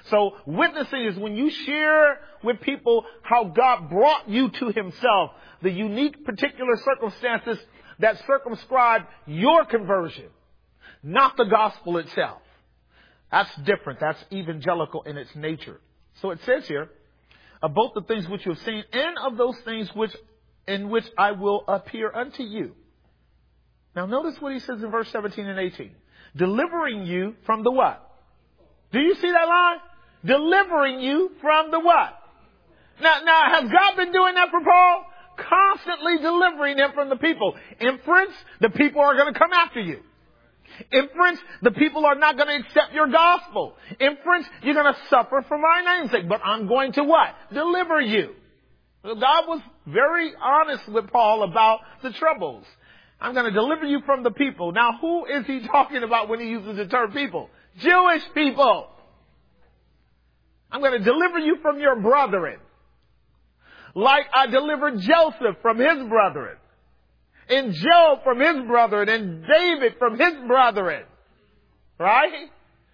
So witnessing is when you share with people how God brought you to himself, the unique particular circumstances that circumscribe your conversion, not the gospel itself. That's different. That's evangelical in its nature. So it says here, of both the things which you have seen and of those things in which I will appear unto you. Now notice what he says in verse 17 and 18. Delivering you from the what? Do you see that line? Delivering you from the what? Now, has God been doing that for Paul? Constantly delivering him from the people. Inference, the people are going to come after you. Inference, the people are not going to accept your gospel. Inference, you're going to suffer for my name's sake. But I'm going to what? Deliver you. God was very honest with Paul about the troubles. I'm going to deliver you from the people. Now, who is he talking about when he uses the term people? Jewish people. I'm going to deliver you from your brethren. Like I delivered Joseph from his brethren. And Job from his brethren. And David from his brethren. Right?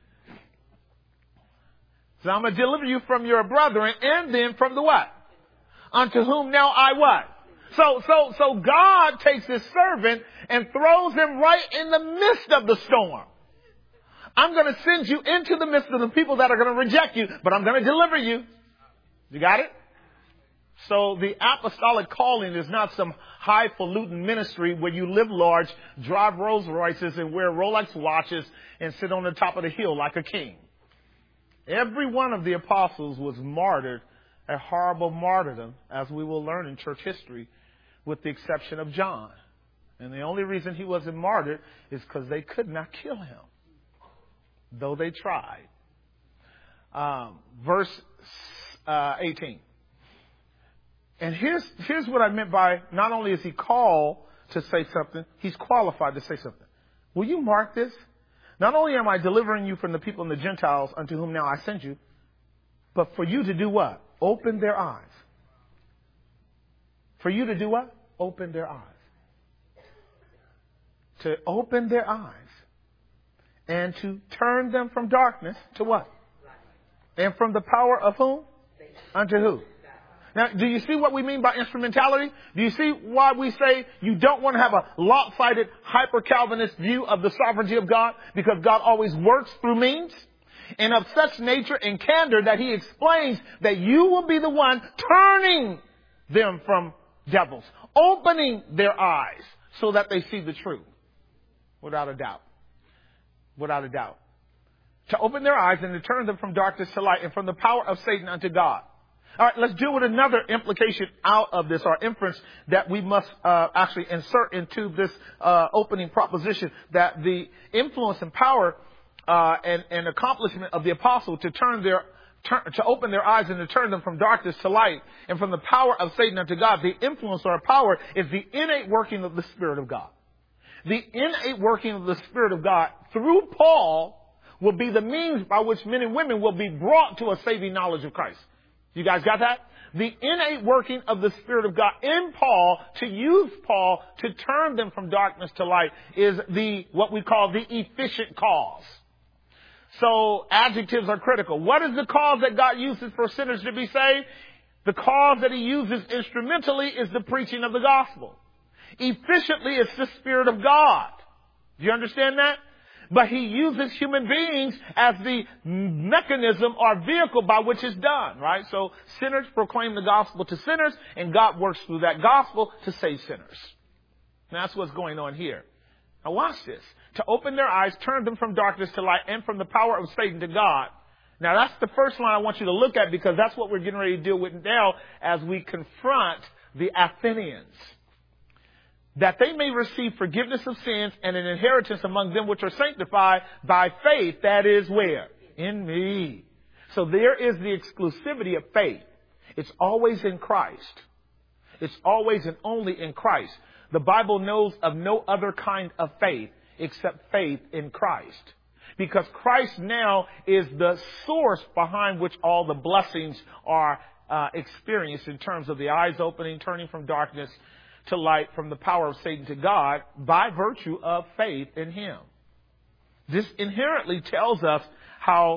So I'm going to deliver you from your brethren and then from the what? Unto whom now I what? So God takes his servant and throws him right in the midst of the storm. I'm going to send you into the midst of the people that are going to reject you, but I'm going to deliver you. You got it? So the apostolic calling is not some highfalutin ministry where you live large, drive Rolls Royces and wear Rolex watches and sit on the top of the hill like a king. Every one of the apostles was martyred, a horrible martyrdom, as we will learn in church history, with the exception of John. And the only reason he wasn't martyred is because they could not kill him, though they tried. Verse 18. And here's what I meant by not only is he called to say something, he's qualified to say something. Will you mark this? Not only am I delivering you from the people and the Gentiles unto whom now I send you, but for you to do what? Open their eyes. For you to do what? Open their eyes. To open their eyes. And to turn them from darkness to what? And from the power of whom? Unto who? Now, do you see what we mean by instrumentality? Do you see why we say you don't want to have a lopsided, hyper-Calvinist view of the sovereignty of God? Because God always works through means. And of such nature and candor that he explains that you will be the one turning them from devils, opening their eyes so that they see the truth. Without a doubt. Without a doubt. To open their eyes and to turn them from darkness to light and from the power of Satan unto God. All right, let's deal with another implication out of this, or inference that we must actually insert into this opening proposition, that the influence and power and accomplishment of the apostle to open their eyes and to turn them from darkness to light and from the power of Satan unto God. The influence or power is the innate working of the Spirit of God. The innate working of the Spirit of God through Paul will be the means by which men and women will be brought to a saving knowledge of Christ. You guys got that? The innate working of the Spirit of God in Paul, to use Paul to turn them from darkness to light, is what we call the efficient cause. So adjectives are critical. What is the cause that God uses for sinners to be saved? The cause that he uses instrumentally is the preaching of the gospel. Efficiently, it's the Spirit of God. Do you understand that? But he uses human beings as the mechanism or vehicle by which it's done, right? So sinners proclaim the gospel to sinners, and God works through that gospel to save sinners. And that's what's going on here. Now watch this. To open their eyes, turn them from darkness to light, and from the power of Satan to God. Now that's the first line I want you to look at, because that's what we're getting ready to deal with now as we confront the Athenians. That they may receive forgiveness of sins and an inheritance among them which are sanctified by faith. That is where? In me. So there is the exclusivity of faith. It's always in Christ. It's always and only in Christ. The Bible knows of no other kind of faith except faith in Christ. Because Christ now is the source behind which all the blessings are experienced in terms of the eyes opening, turning from darkness to light, from the power of Satan to God, by virtue of faith in him. This inherently tells us how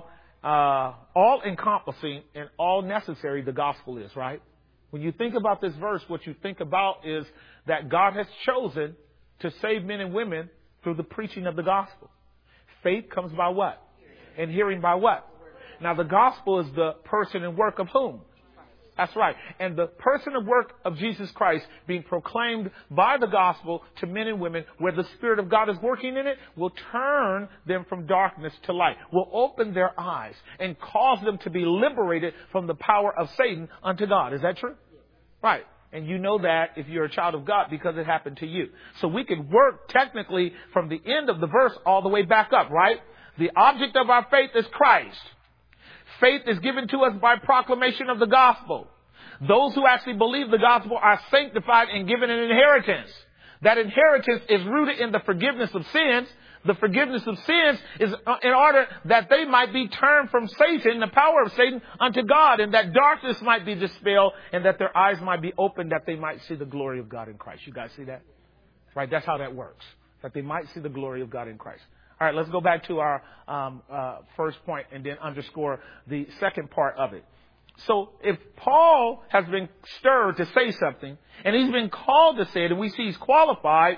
all encompassing and all necessary the gospel is, right? When you think about this verse, what you think about is that God has chosen to save men and women through the preaching of the gospel. Faith comes by what? And hearing by what? Now the gospel is the person and work of whom? That's right. And the person and work of Jesus Christ being proclaimed by the gospel to men and women where the Spirit of God is working in it will turn them from darkness to light, will open their eyes and cause them to be liberated from the power of Satan unto God. Is that true? Right. And you know that if you're a child of God because it happened to you. So we can work technically from the end of the verse all the way back up, right? The object of our faith is Christ. Faith is given to us by proclamation of the gospel. Those who actually believe the gospel are sanctified and given an inheritance. That inheritance is rooted in the forgiveness of sins. The forgiveness of sins is in order that they might be turned from Satan, the power of Satan, unto God, and that darkness might be dispelled, and that their eyes might be opened, that they might see the glory of God in Christ. You guys see that? Right? That's how that works. That they might see the glory of God in Christ. All right, let's go back to our first point and then underscore the second part of it. So if Paul has been stirred to say something, and he's been called to say it, and we see he's qualified,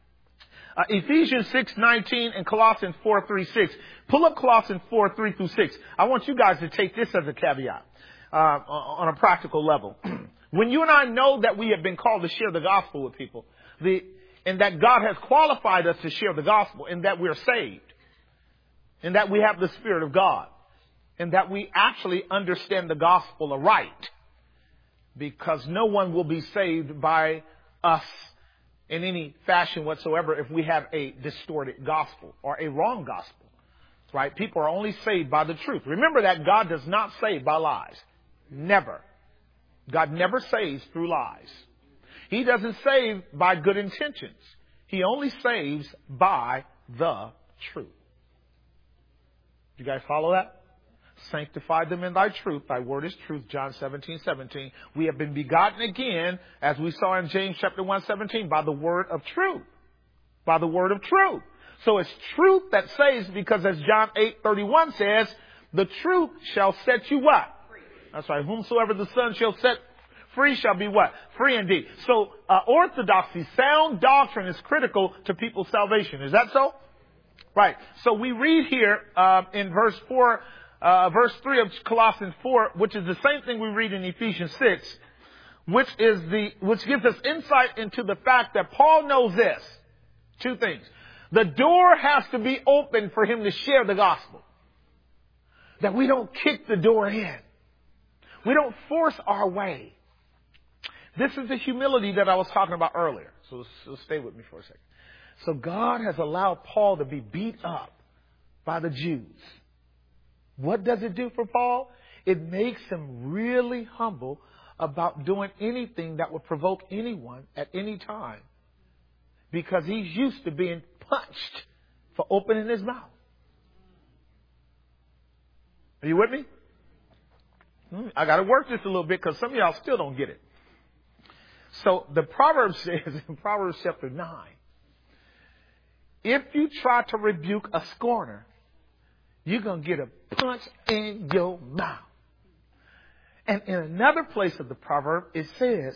Ephesians 6:19 and Colossians 4:3-6. Pull up Colossians 4:3-6. I want you guys to take this as a caveat on a practical level. When you and I know that we have been called to share the gospel with people, and that God has qualified us to share the gospel, and that we're saved, and that we have the Spirit of God, and that we actually understand the gospel aright, because no one will be saved by us in any fashion whatsoever if we have a distorted gospel or a wrong gospel, right? People are only saved by the truth. Remember that God does not save by lies. Never. God never saves through lies. He doesn't save by good intentions. He only saves by the truth. You guys follow that? Sanctify them in thy truth. Thy word is truth. John 17:17. We have been begotten again, as we saw in James chapter 1:17, by the word of truth. By the word of truth. So it's truth that saves, because as John 8:31 says, the truth shall set you what? Free. That's right. Whomsoever the Son shall set free shall be what? Free indeed. So orthodoxy, sound doctrine is critical to people's salvation. Is that so? Right. So we read here in verse 3 of Colossians 4, which is the same thing we read in Ephesians 6, which gives us insight into the fact that Paul knows this. Two things. The door has to be open for him to share the gospel. That we don't kick the door in. We don't force our way. This is the humility that I was talking about earlier. So stay with me for a second. So God has allowed Paul to be beat up by the Jews. What does it do for Paul? It makes him really humble about doing anything that would provoke anyone at any time, because he's used to being punched for opening his mouth. Are you with me? I got to work this a little bit, because some of y'all still don't get it. So the Proverbs says in Proverbs chapter 9, if you try to rebuke a scorner, you're going to get a punch in your mouth. And in another place of the proverb, it says,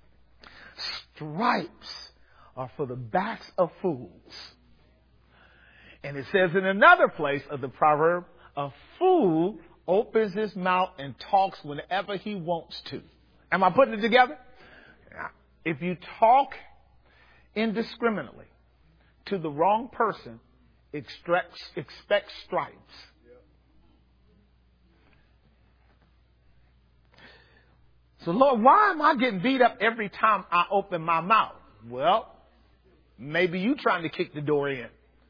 stripes are for the backs of fools. And it says in another place of the proverb, a fool opens his mouth and talks whenever he wants to. Am I putting it together? If you talk indiscriminately to the wrong person, expect stripes. So, Lord, why am I getting beat up every time I open my mouth? Well, maybe you trying to kick the door in.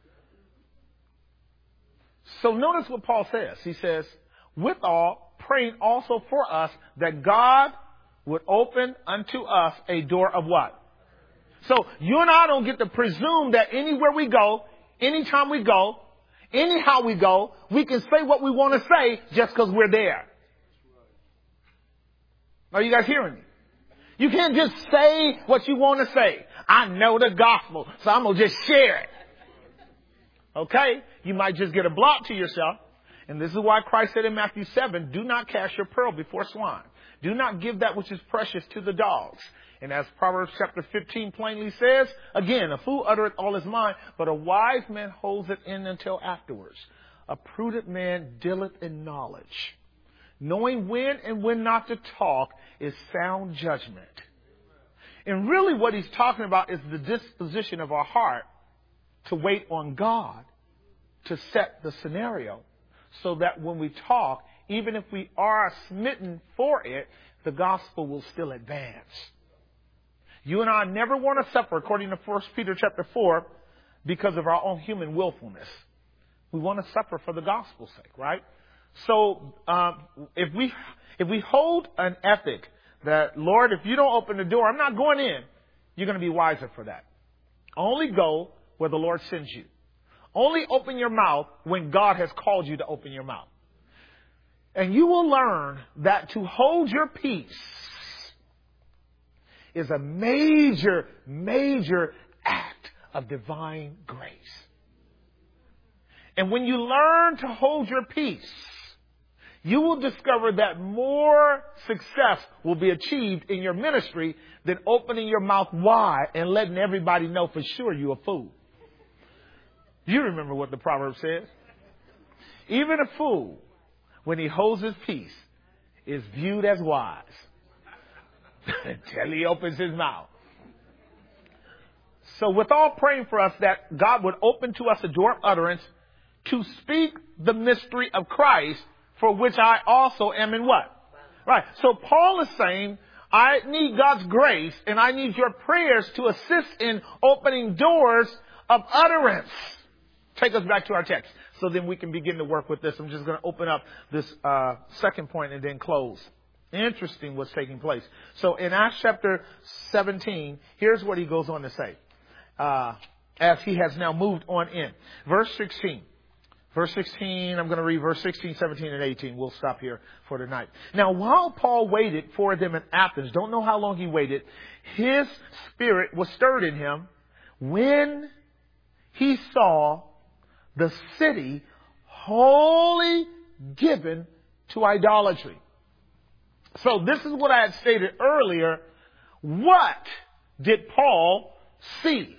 So notice what Paul says. He says, withal, praying also for us that God would open unto us a door of what? So you and I don't get to presume that anywhere we go, anytime we go, anyhow we go, we can say what we want to say just because we're there. Are you guys hearing me? You can't just say what you want to say. I know the gospel, so I'm going to just share it. Okay? You might just get a block to yourself. And this is why Christ said in Matthew 7, do not cast your pearl before swine. Do not give that which is precious to the dogs. And as Proverbs chapter 15 plainly says, again, a fool uttereth all his mind, but a wise man holds it in until afterwards. A prudent man dealeth in knowledge. Knowing when and when not to talk is sound judgment. And really what he's talking about is the disposition of our heart to wait on God to set the scenario so that when we talk, even if we are smitten for it, the gospel will still advance. You and I never want to suffer, according to 1 Peter chapter 4, because of our own human willfulness. We want to suffer for the gospel's sake, right? So if we hold an ethic that, Lord, if you don't open the door, I'm not going in, you're going to be wiser for that. Only go where the Lord sends you. Only open your mouth when God has called you to open your mouth. And you will learn that to hold your peace is a major, major act of divine grace. And when you learn to hold your peace, you will discover that more success will be achieved in your ministry than opening your mouth wide and letting everybody know for sure you're a fool. You remember what the proverb says. Even a fool, when he holds his peace, is viewed as wise until he opens his mouth. So with all praying for us that God would open to us a door of utterance to speak the mystery of Christ, for which I also am in what? Right. So Paul is saying, I need God's grace and I need your prayers to assist in opening doors of utterance. Take us back to our text so then we can begin to work with this. I'm just going to open up this second point and then close. Interesting what's taking place. So in Acts chapter 17, here's what he goes on to say. As he has now moved on in. Verse 16. Verse 16, I'm going to read verse 16, 17, and 18. We'll stop here for tonight. Now, while Paul waited for them in Athens, don't know how long he waited, his spirit was stirred in him when he saw the city wholly given to idolatry. So this is what I had stated earlier. What did Paul see?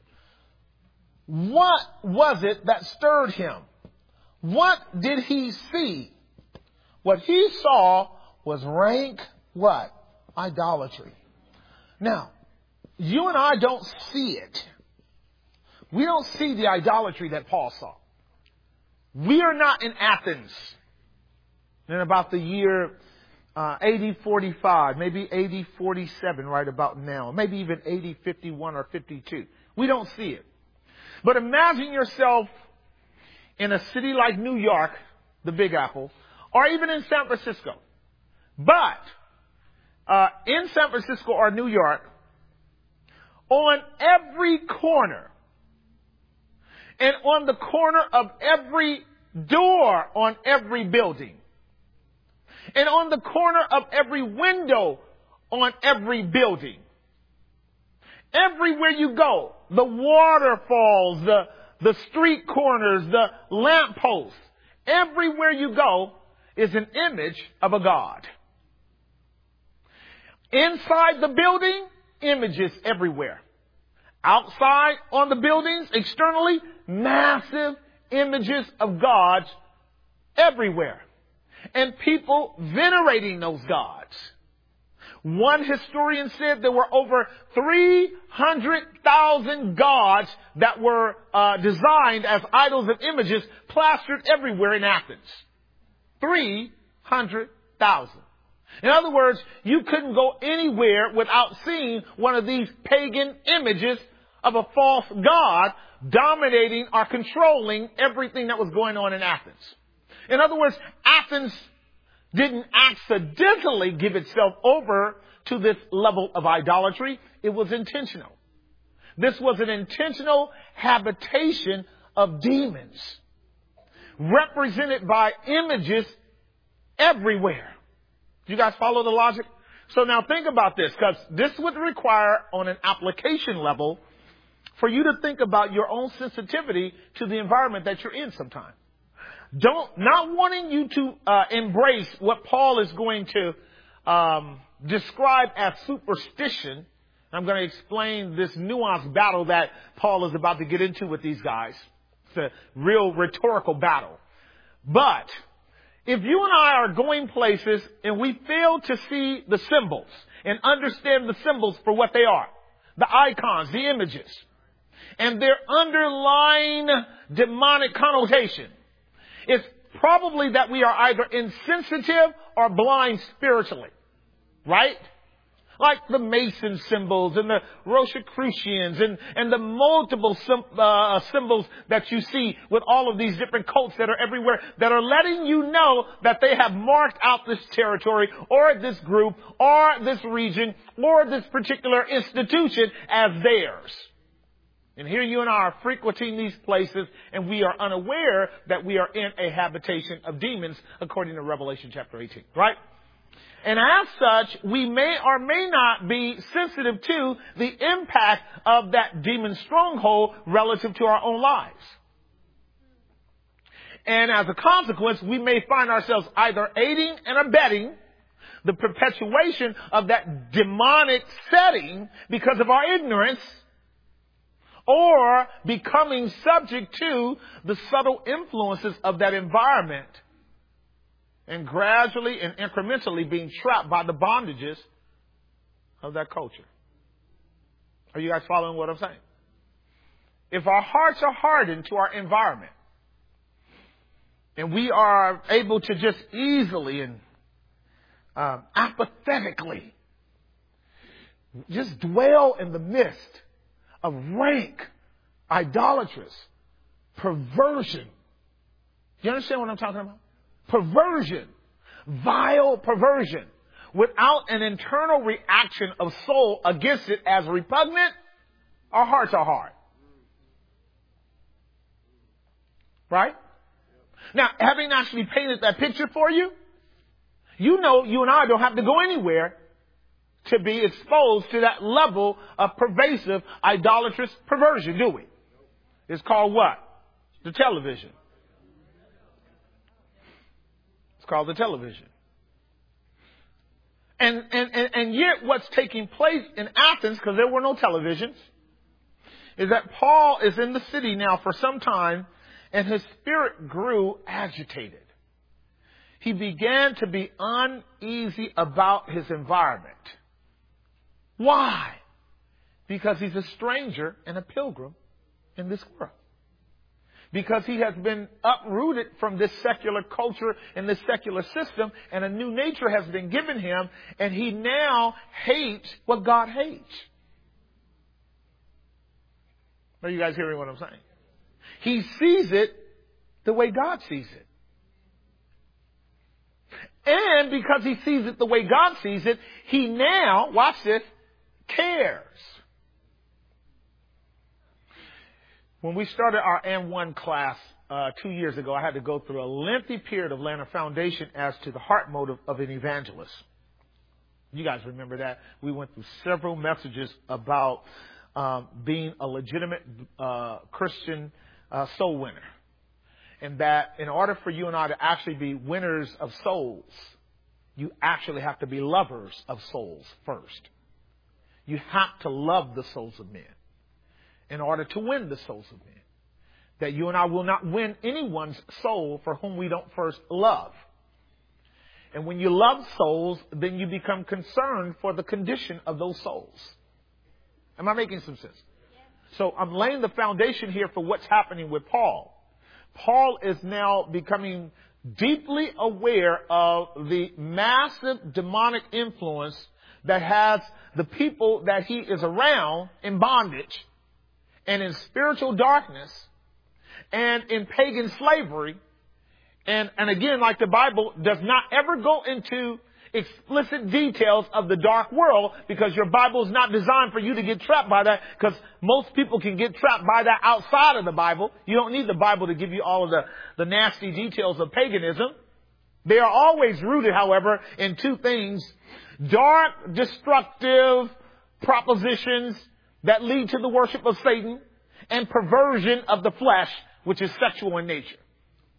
What was it that stirred him? What did he see? What he saw was rank what? Idolatry. Now, you and I don't see it. We don't see the idolatry that Paul saw. We are not in Athens in about the year AD 45, maybe AD 47 right about now, maybe even AD 51 or 52. We don't see it. But imagine yourself in a city like New York, the Big Apple, or even in San Francisco. But in San Francisco or New York, on every corner and on the corner of every door on every building and on the corner of every window on every building, everywhere you go, the waterfalls, the street corners, the lampposts, everywhere you go is an image of a god. Inside the building, images everywhere. Outside on the buildings, externally, massive images of gods everywhere. And people venerating those gods. One historian said there were over 300,000 gods that were designed as idols and images plastered everywhere in Athens. 300,000. In other words, you couldn't go anywhere without seeing one of these pagan images of a false god dominating or controlling everything that was going on in Athens. In other words, Athens didn't accidentally give itself over to this level of idolatry. It was intentional. This was an intentional habitation of demons, represented by images everywhere. Do you guys follow the logic? So now think about this, because this would require, on an application level, for you to think about your own sensitivity to the environment that you're in sometimes. not wanting you to embrace what Paul is going to describe as superstition. I'm going to explain this nuanced battle that Paul is about to get into with these guys. It's a real rhetorical battle. But if you and I are going places and we fail to see the symbols and understand the symbols for what they are, the icons, the images, and their underlying demonic connotation, it's probably that we are either insensitive or blind spiritually. Right? Like the Mason symbols and the Rosicrucians and the multiple symbols that you see with all of these different cults that are everywhere that are letting you know that they have marked out this territory or this group or this region or this particular institution as theirs. And here you and I are frequenting these places and we are unaware that we are in a habitation of demons according to Revelation chapter 18. Right? And as such, we may or may not be sensitive to the impact of that demon stronghold relative to our own lives. And as a consequence, we may find ourselves either aiding and abetting the perpetuation of that demonic setting because of our ignorance, or becoming subject to the subtle influences of that environment, and gradually and incrementally being trapped by the bondages of that culture. Are you guys following what I'm saying? If our hearts are hardened to our environment, and we are able to just easily and apathetically just dwell in the midst of rank, idolatrous, perversion. Do you understand what I'm talking about? Perversion, vile perversion, without an internal reaction of soul against it as repugnant, our hearts are hard. Right? Now, having actually painted that picture for you, you know you and I don't have to go anywhere to be exposed to that level of pervasive idolatrous perversion, do we? It's called what? The television. It's called the television. And yet what's taking place in Athens, because there were no televisions, is that Paul is in the city now for some time, and his spirit grew agitated. He began to be uneasy about his environment. Why? Because he's a stranger and a pilgrim in this world. Because he has been uprooted from this secular culture and this secular system, and a new nature has been given him, and he now hates what God hates. Are you guys hearing what I'm saying? He sees it the way God sees it. And because he sees it the way God sees it, he now, watch this, cares. When we started our M1 class 2 years ago, I had to go through a lengthy period of laying a foundation as to the heart motive of an evangelist. You guys remember that? We went through several messages about being a legitimate Christian soul winner. And that in order for you and I to actually be winners of souls, you actually have to be lovers of souls first. You have to love the souls of men in order to win the souls of men. That you and I will not win anyone's soul for whom we don't first love. And when you love souls, then you become concerned for the condition of those souls. Am I making some sense? So I'm laying the foundation here for what's happening with Paul. Paul is now becoming deeply aware of the massive demonic influence that has the people that he is around in bondage and in spiritual darkness and in pagan slavery. And again, like the Bible does not ever go into explicit details of the dark world, because your Bible is not designed for you to get trapped by that, because most people can get trapped by that outside of the Bible. You don't need the Bible to give you all of the nasty details of paganism. They are always rooted, however, in two things: dark, destructive propositions that lead to the worship of Satan, and perversion of the flesh, which is sexual in nature.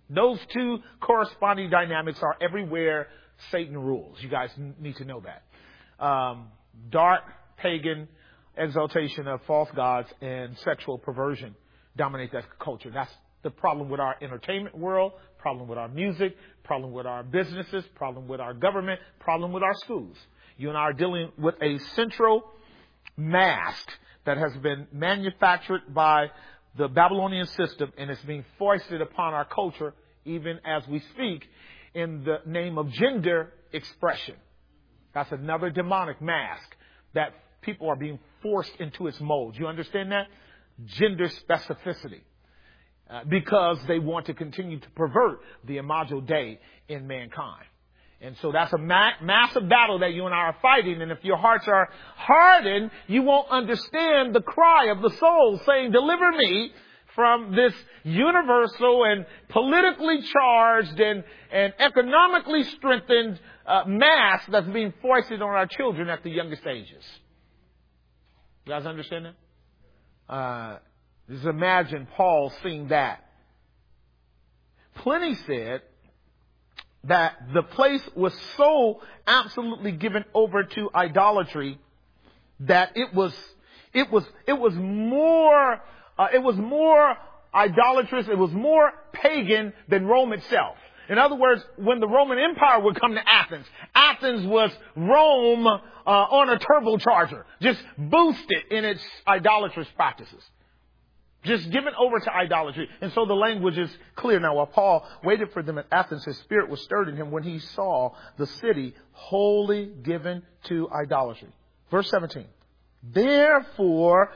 Those two corresponding dynamics are everywhere Satan rules. You guys need to know that. Dark, pagan exaltation of false gods and sexual perversion dominate that culture. That's the problem with our entertainment world, problem with our music, problem with our businesses, problem with our government, problem with our schools. You and I are dealing with a central mask that has been manufactured by the Babylonian system, and it's being foisted upon our culture even as we speak in the name of gender expression. That's another demonic mask that people are being forced into its mold. You understand that? Gender specificity. Because they want to continue to pervert the imago Dei in mankind. And so that's a massive battle that you and I are fighting. And if your hearts are hardened, you won't understand the cry of the soul saying, deliver me from this universal and politically charged and economically strengthened mask that's being foisted on our children at the youngest ages. You guys understand that? Just imagine Paul seeing that. Pliny said that the place was so absolutely given over to idolatry that it was more idolatrous, it was more pagan than Rome itself. In other words, when the Roman Empire would come to Athens, Athens was Rome on a turbocharger, just boosted in its idolatrous practices. Just given over to idolatry. And so the language is clear. Now, while Paul waited for them at Athens, his spirit was stirred in him when he saw the city wholly given to idolatry. Verse 17. Therefore,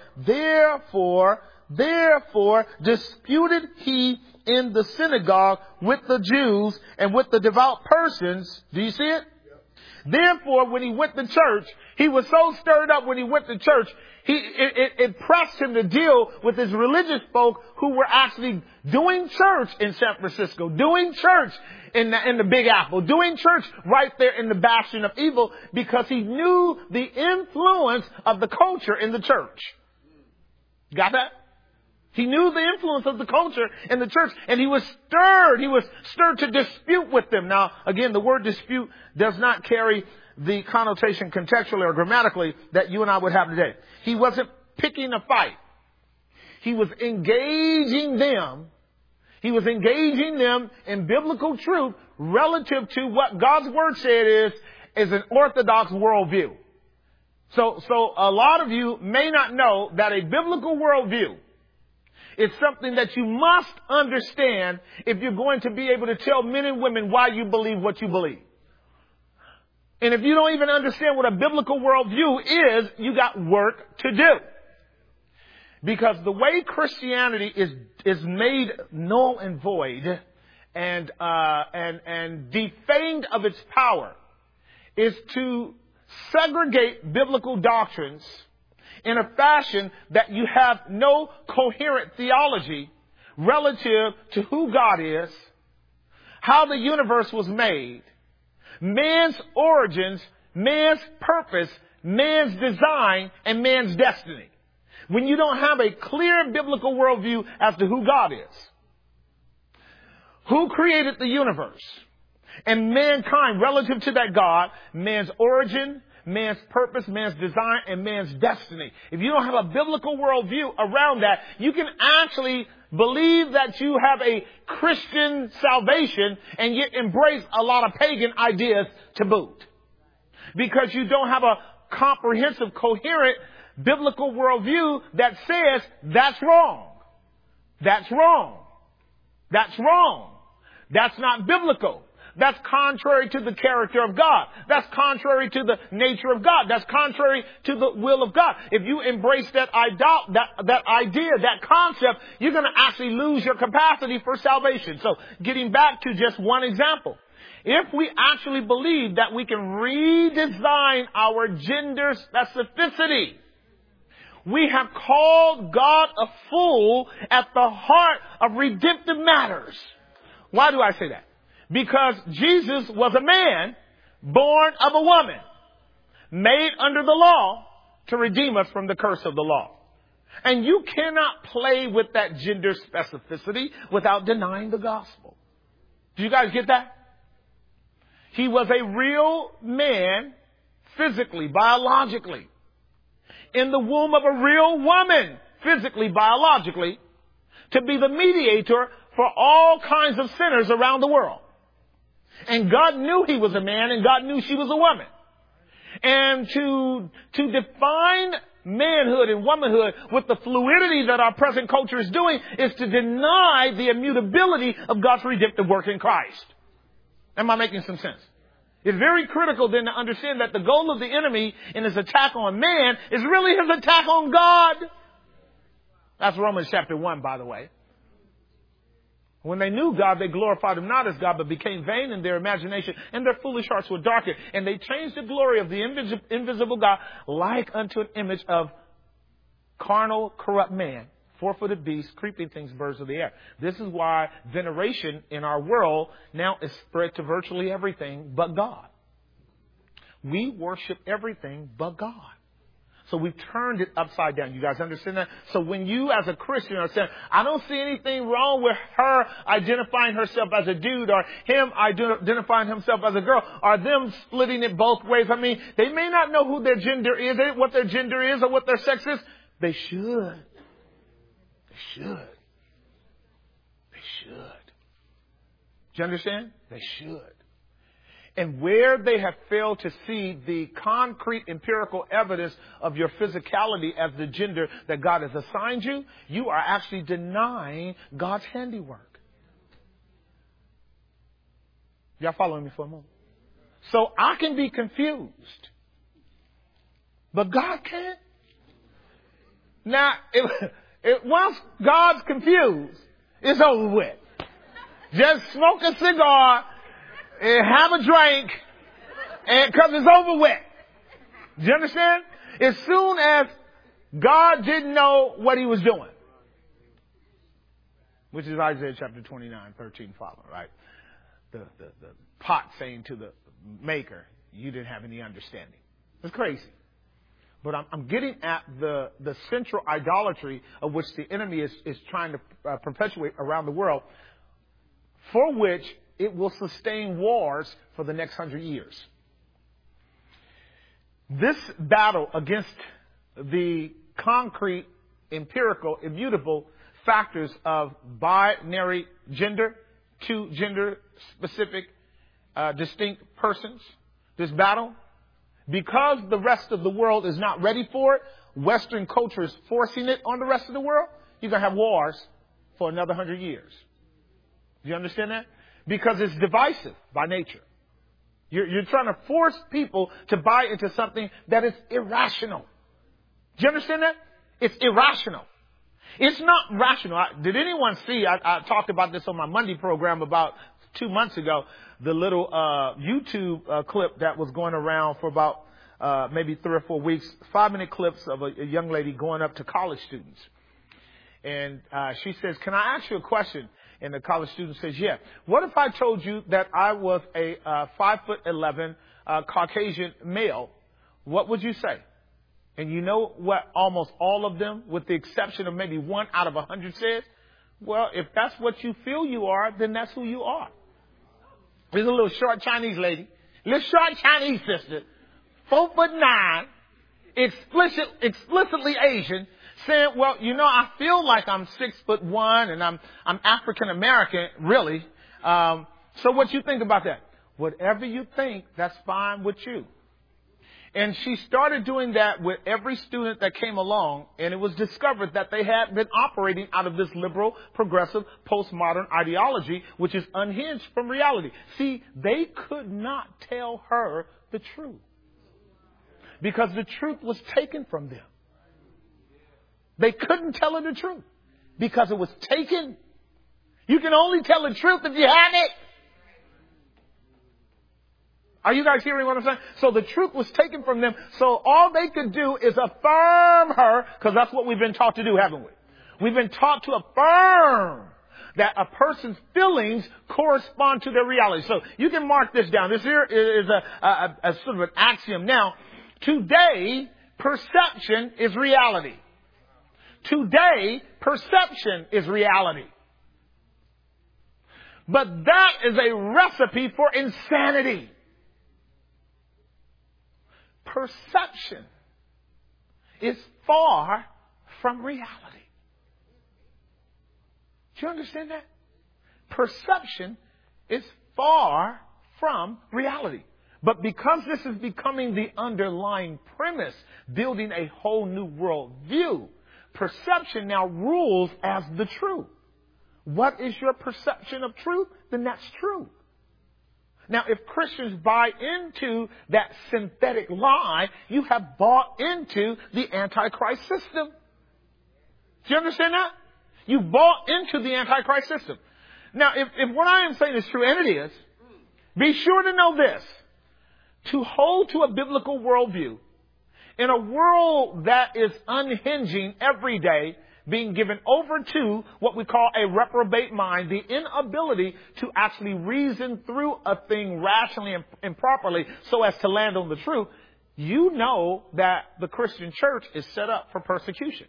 disputed he in the synagogue with the Jews and with the devout persons. Do you see it? Therefore, when he went to church, he was so stirred up when he went to church, it pressed him to deal with his religious folk who were actually doing church in San Francisco, doing church in the Big Apple, doing church right there in the bastion of evil, because he knew the influence of the culture in the church. Got that? He knew the influence of the culture in the church, and he was stirred. He was stirred to dispute with them. Now, again, the word dispute does not carry the connotation contextually or grammatically that you and I would have today. He wasn't picking a fight. He was engaging them. He was engaging them in biblical truth relative to what God's word said is an orthodox worldview. So a lot of you may not know that a biblical worldview is something that you must understand if you're going to be able to tell men and women why you believe what you believe. And if you don't even understand what a biblical worldview is, you got work to do. Because the way Christianity is made null and void and defamed of its power is to segregate biblical doctrines in a fashion that you have no coherent theology relative to who God is, how the universe was made, man's origins, man's purpose, man's design, and man's destiny. When you don't have a clear biblical worldview as to who God is, who created the universe, and mankind relative to that God, man's origin, man's purpose, man's design, and man's destiny. If you don't have a biblical worldview around that, you can actually believe that you have a Christian salvation and yet embrace a lot of pagan ideas to boot. Because you don't have a comprehensive, coherent biblical worldview that says that's wrong. That's wrong. That's wrong. That's not biblical. That's contrary to the character of God. That's contrary to the nature of God. That's contrary to the will of God. If you embrace that idea, that concept, you're going to actually lose your capacity for salvation. So getting back to just one example. If we actually believe that we can redesign our gender specificity, we have called God a fool at the heart of redemptive matters. Why do I say that? Because Jesus was a man born of a woman, made under the law to redeem us from the curse of the law. And you cannot play with that gender specificity without denying the gospel. Do you guys get that? He was a real man, physically, biologically, in the womb of a real woman, physically, biologically, to be the mediator for all kinds of sinners around the world. And God knew he was a man, and God knew she was a woman. And to define manhood and womanhood with the fluidity that our present culture is doing is to deny the immutability of God's redemptive work in Christ. Am I making some sense? It's very critical then to understand that the goal of the enemy in his attack on man is really his attack on God. That's Romans chapter 1, by the way. When they knew God, they glorified him not as God, but became vain in their imagination, and their foolish hearts were darkened. And they changed the glory of the invisible God like unto an image of carnal, corrupt man, four-footed beasts, creeping things, birds of the air. This is why veneration in our world now is spread to virtually everything but God. We worship everything but God. So we've turned it upside down. You guys understand that? So when you as a Christian are saying, I don't see anything wrong with her identifying herself as a dude or him identifying himself as a girl or them splitting it both ways. I mean, they may not know who their gender is, what their gender is or what their sex is. They should. They should. They should. Do you understand? They should. And where they have failed to see the concrete empirical evidence of your physicality as the gender that God has assigned you, you are actually denying God's handiwork. Y'all following me for a moment? So I can be confused, but God can't. Now, once God's confused, it's over with. Just smoke a cigar and have a drink, and because it's over with. Do you understand? As soon as God didn't know what he was doing, which is Isaiah chapter 29, 13 follow, right? The pot saying to the maker, you didn't have any understanding. It's crazy. But I'm getting at the central idolatry of which the enemy is trying to perpetuate around the world, for which it will sustain wars for the next 100 years. This battle against the concrete, empirical, immutable factors of binary gender, two gender-specific, distinct persons, this battle, because the rest of the world is not ready for it, Western culture is forcing it on the rest of the world, you're going to have wars for another 100 years. Do you understand that? Because it's divisive by nature. You're trying to force people to buy into something that is irrational. Do you understand that? It's irrational. It's not rational. Did anyone see, I talked about this on my Monday program about 2 months ago, the little YouTube clip that was going around for about maybe 3 or 4 weeks, 5-minute clips of a young lady going up to college students. And she says, can I ask you a question? And the college student says, yeah. What if I told you that I was a 5'11" Caucasian male? What would you say? And you know what almost all of them, with the exception of maybe 1 out of 100 says? Well, if that's what you feel you are, then that's who you are. There's a little short Chinese lady, little short Chinese sister, 4'9", explicitly Asian, saying, well, you know, I feel like I'm 6'1" and I'm African American, really. So what you think about that? Whatever you think, that's fine with you. And she started doing that with every student that came along, and it was discovered that they had been operating out of this liberal, progressive, postmodern ideology, which is unhinged from reality. See, they could not tell her the truth because the truth was taken from them. They couldn't tell her the truth because it was taken. You can only tell the truth if you have it. Are you guys hearing what I'm saying? So the truth was taken from them. So all they could do is affirm her, because that's what we've been taught to do, haven't we? We've been taught to affirm that a person's feelings correspond to their reality. So you can mark this down. This here is a sort of an axiom. Now, today, perception is reality. Today, perception is reality. But that is a recipe for insanity. Perception is far from reality. Do you understand that? Perception is far from reality. But because this is becoming the underlying premise, building a whole new world view, perception now rules as the truth. What is your perception of truth? Then that's true. Now, if Christians buy into that synthetic lie, you have bought into the Antichrist system. Do you understand that? You bought into the Antichrist system. Now, if what I am saying is true, and it is, be sure to know this. To hold to a biblical worldview in a world that is unhinging every day, being given over to what we call a reprobate mind, the inability to actually reason through a thing rationally and properly so as to land on the truth, you know that the Christian church is set up for persecution.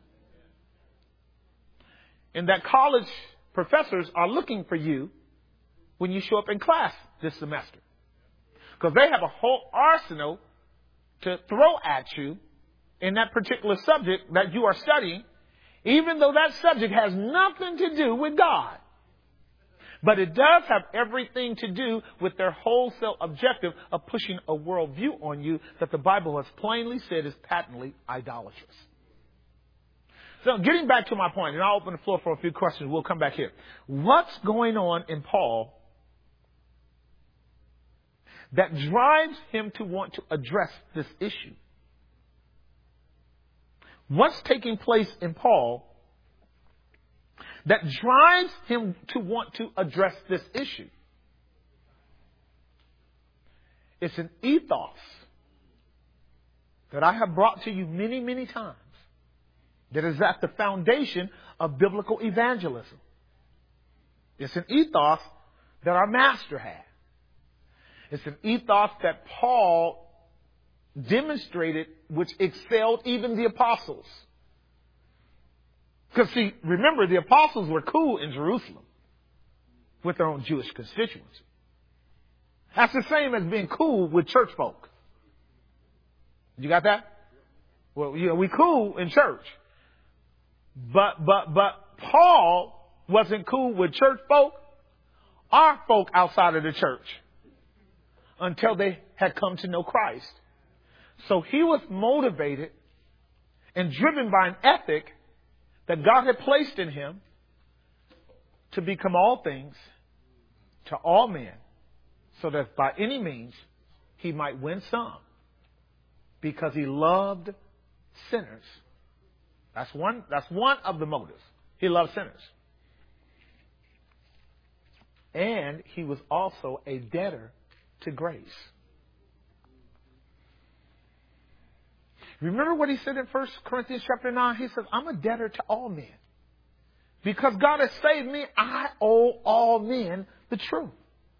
And that college professors are looking for you when you show up in class this semester. Because they have a whole arsenal to throw at you in that particular subject that you are studying, even though that subject has nothing to do with God. But it does have everything to do with their wholesale objective of pushing a worldview on you that the Bible has plainly said is patently idolatrous. So getting back to my point, and I'll open the floor for a few questions. We'll come back here. What's going on in Paul that drives him to want to address this issue? What's taking place in Paul that drives him to want to address this issue? It's an ethos that I have brought to you many, many times that is at the foundation of biblical evangelism. It's an ethos that our master had. It's an ethos that Paul demonstrated, which excelled even the apostles. Because see, remember, the apostles were cool in Jerusalem with their own Jewish constituency. That's the same as being cool with church folk. You got that? Well, you know, we cool in church. But Paul wasn't cool with church folk or folk outside of the church until they had come to know Christ. So he was motivated and driven by an ethic that God had placed in him to become all things to all men, so that by any means he might win some, because he loved sinners. That's one of the motives. He loved sinners. And he was also a debtor to grace. Remember what he said in 1 Corinthians chapter 9? He says, I'm a debtor to all men. Because God has saved me, I owe all men the truth.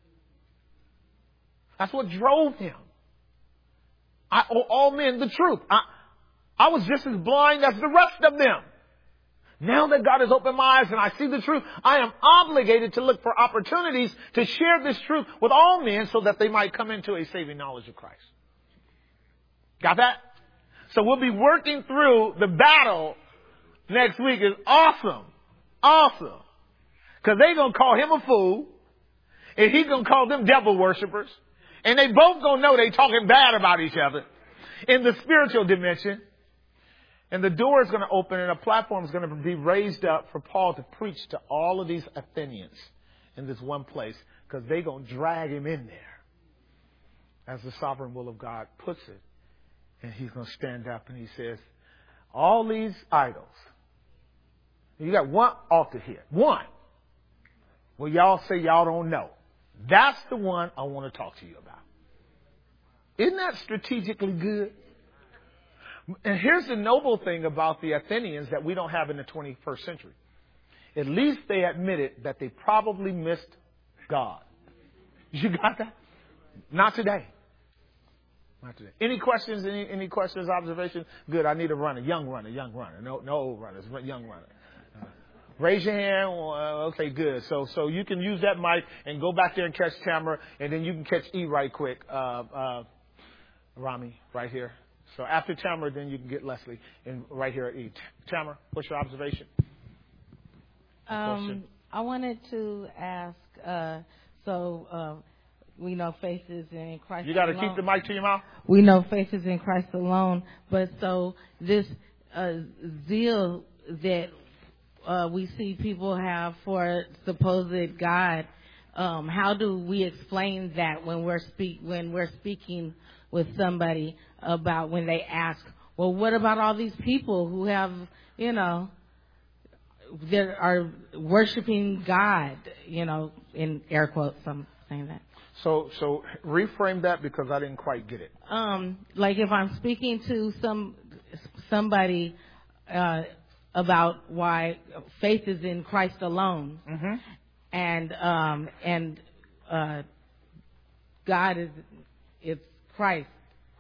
That's what drove him. I owe all men the truth. I was just as blind as the rest of them. Now that God has opened my eyes and I see the truth, I am obligated to look for opportunities to share this truth with all men so that they might come into a saving knowledge of Christ. Got that? So we'll be working through the battle next week. Is awesome. Awesome. Because they're going to call him a fool. And he's going to call them devil worshipers. And they both going to know they talking bad about each other in the spiritual dimension. And the door is going to open and a platform is going to be raised up for Paul to preach to all of these Athenians in this one place, because they're going to drag him in there as the sovereign will of God puts it. And he's going to stand up and he says, all these idols, you got one altar here. One. Well, y'all say y'all don't know. That's the one I want to talk to you about. Isn't that strategically good? And here's the noble thing about the Athenians that we don't have in the 21st century. At least they admitted that they probably missed God. You got that? Not today. Not today. Any questions? Any questions, observations? Good. I need a runner. Young runner. No old runners. Young runner. Raise your hand. Okay, good. So you can use that mic and go back there and catch Tamara, and then you can catch E right quick. Rami, right here. So after Tamara, then you can get Leslie, and right here at E. Tamara, what's your observation? I wanted to ask, we know faith is in Christ alone. You got to keep the mic to your mouth. We know faith is in Christ alone, but so this zeal that we see people have for supposed God, how do we explain that when we're speaking with somebody about when they ask, well, what about all these people who have, that are worshiping God, in air quotes, I'm saying that. So reframe that because I didn't quite get it. Like if I'm speaking to somebody about why faith is in Christ alone, and God is Christ,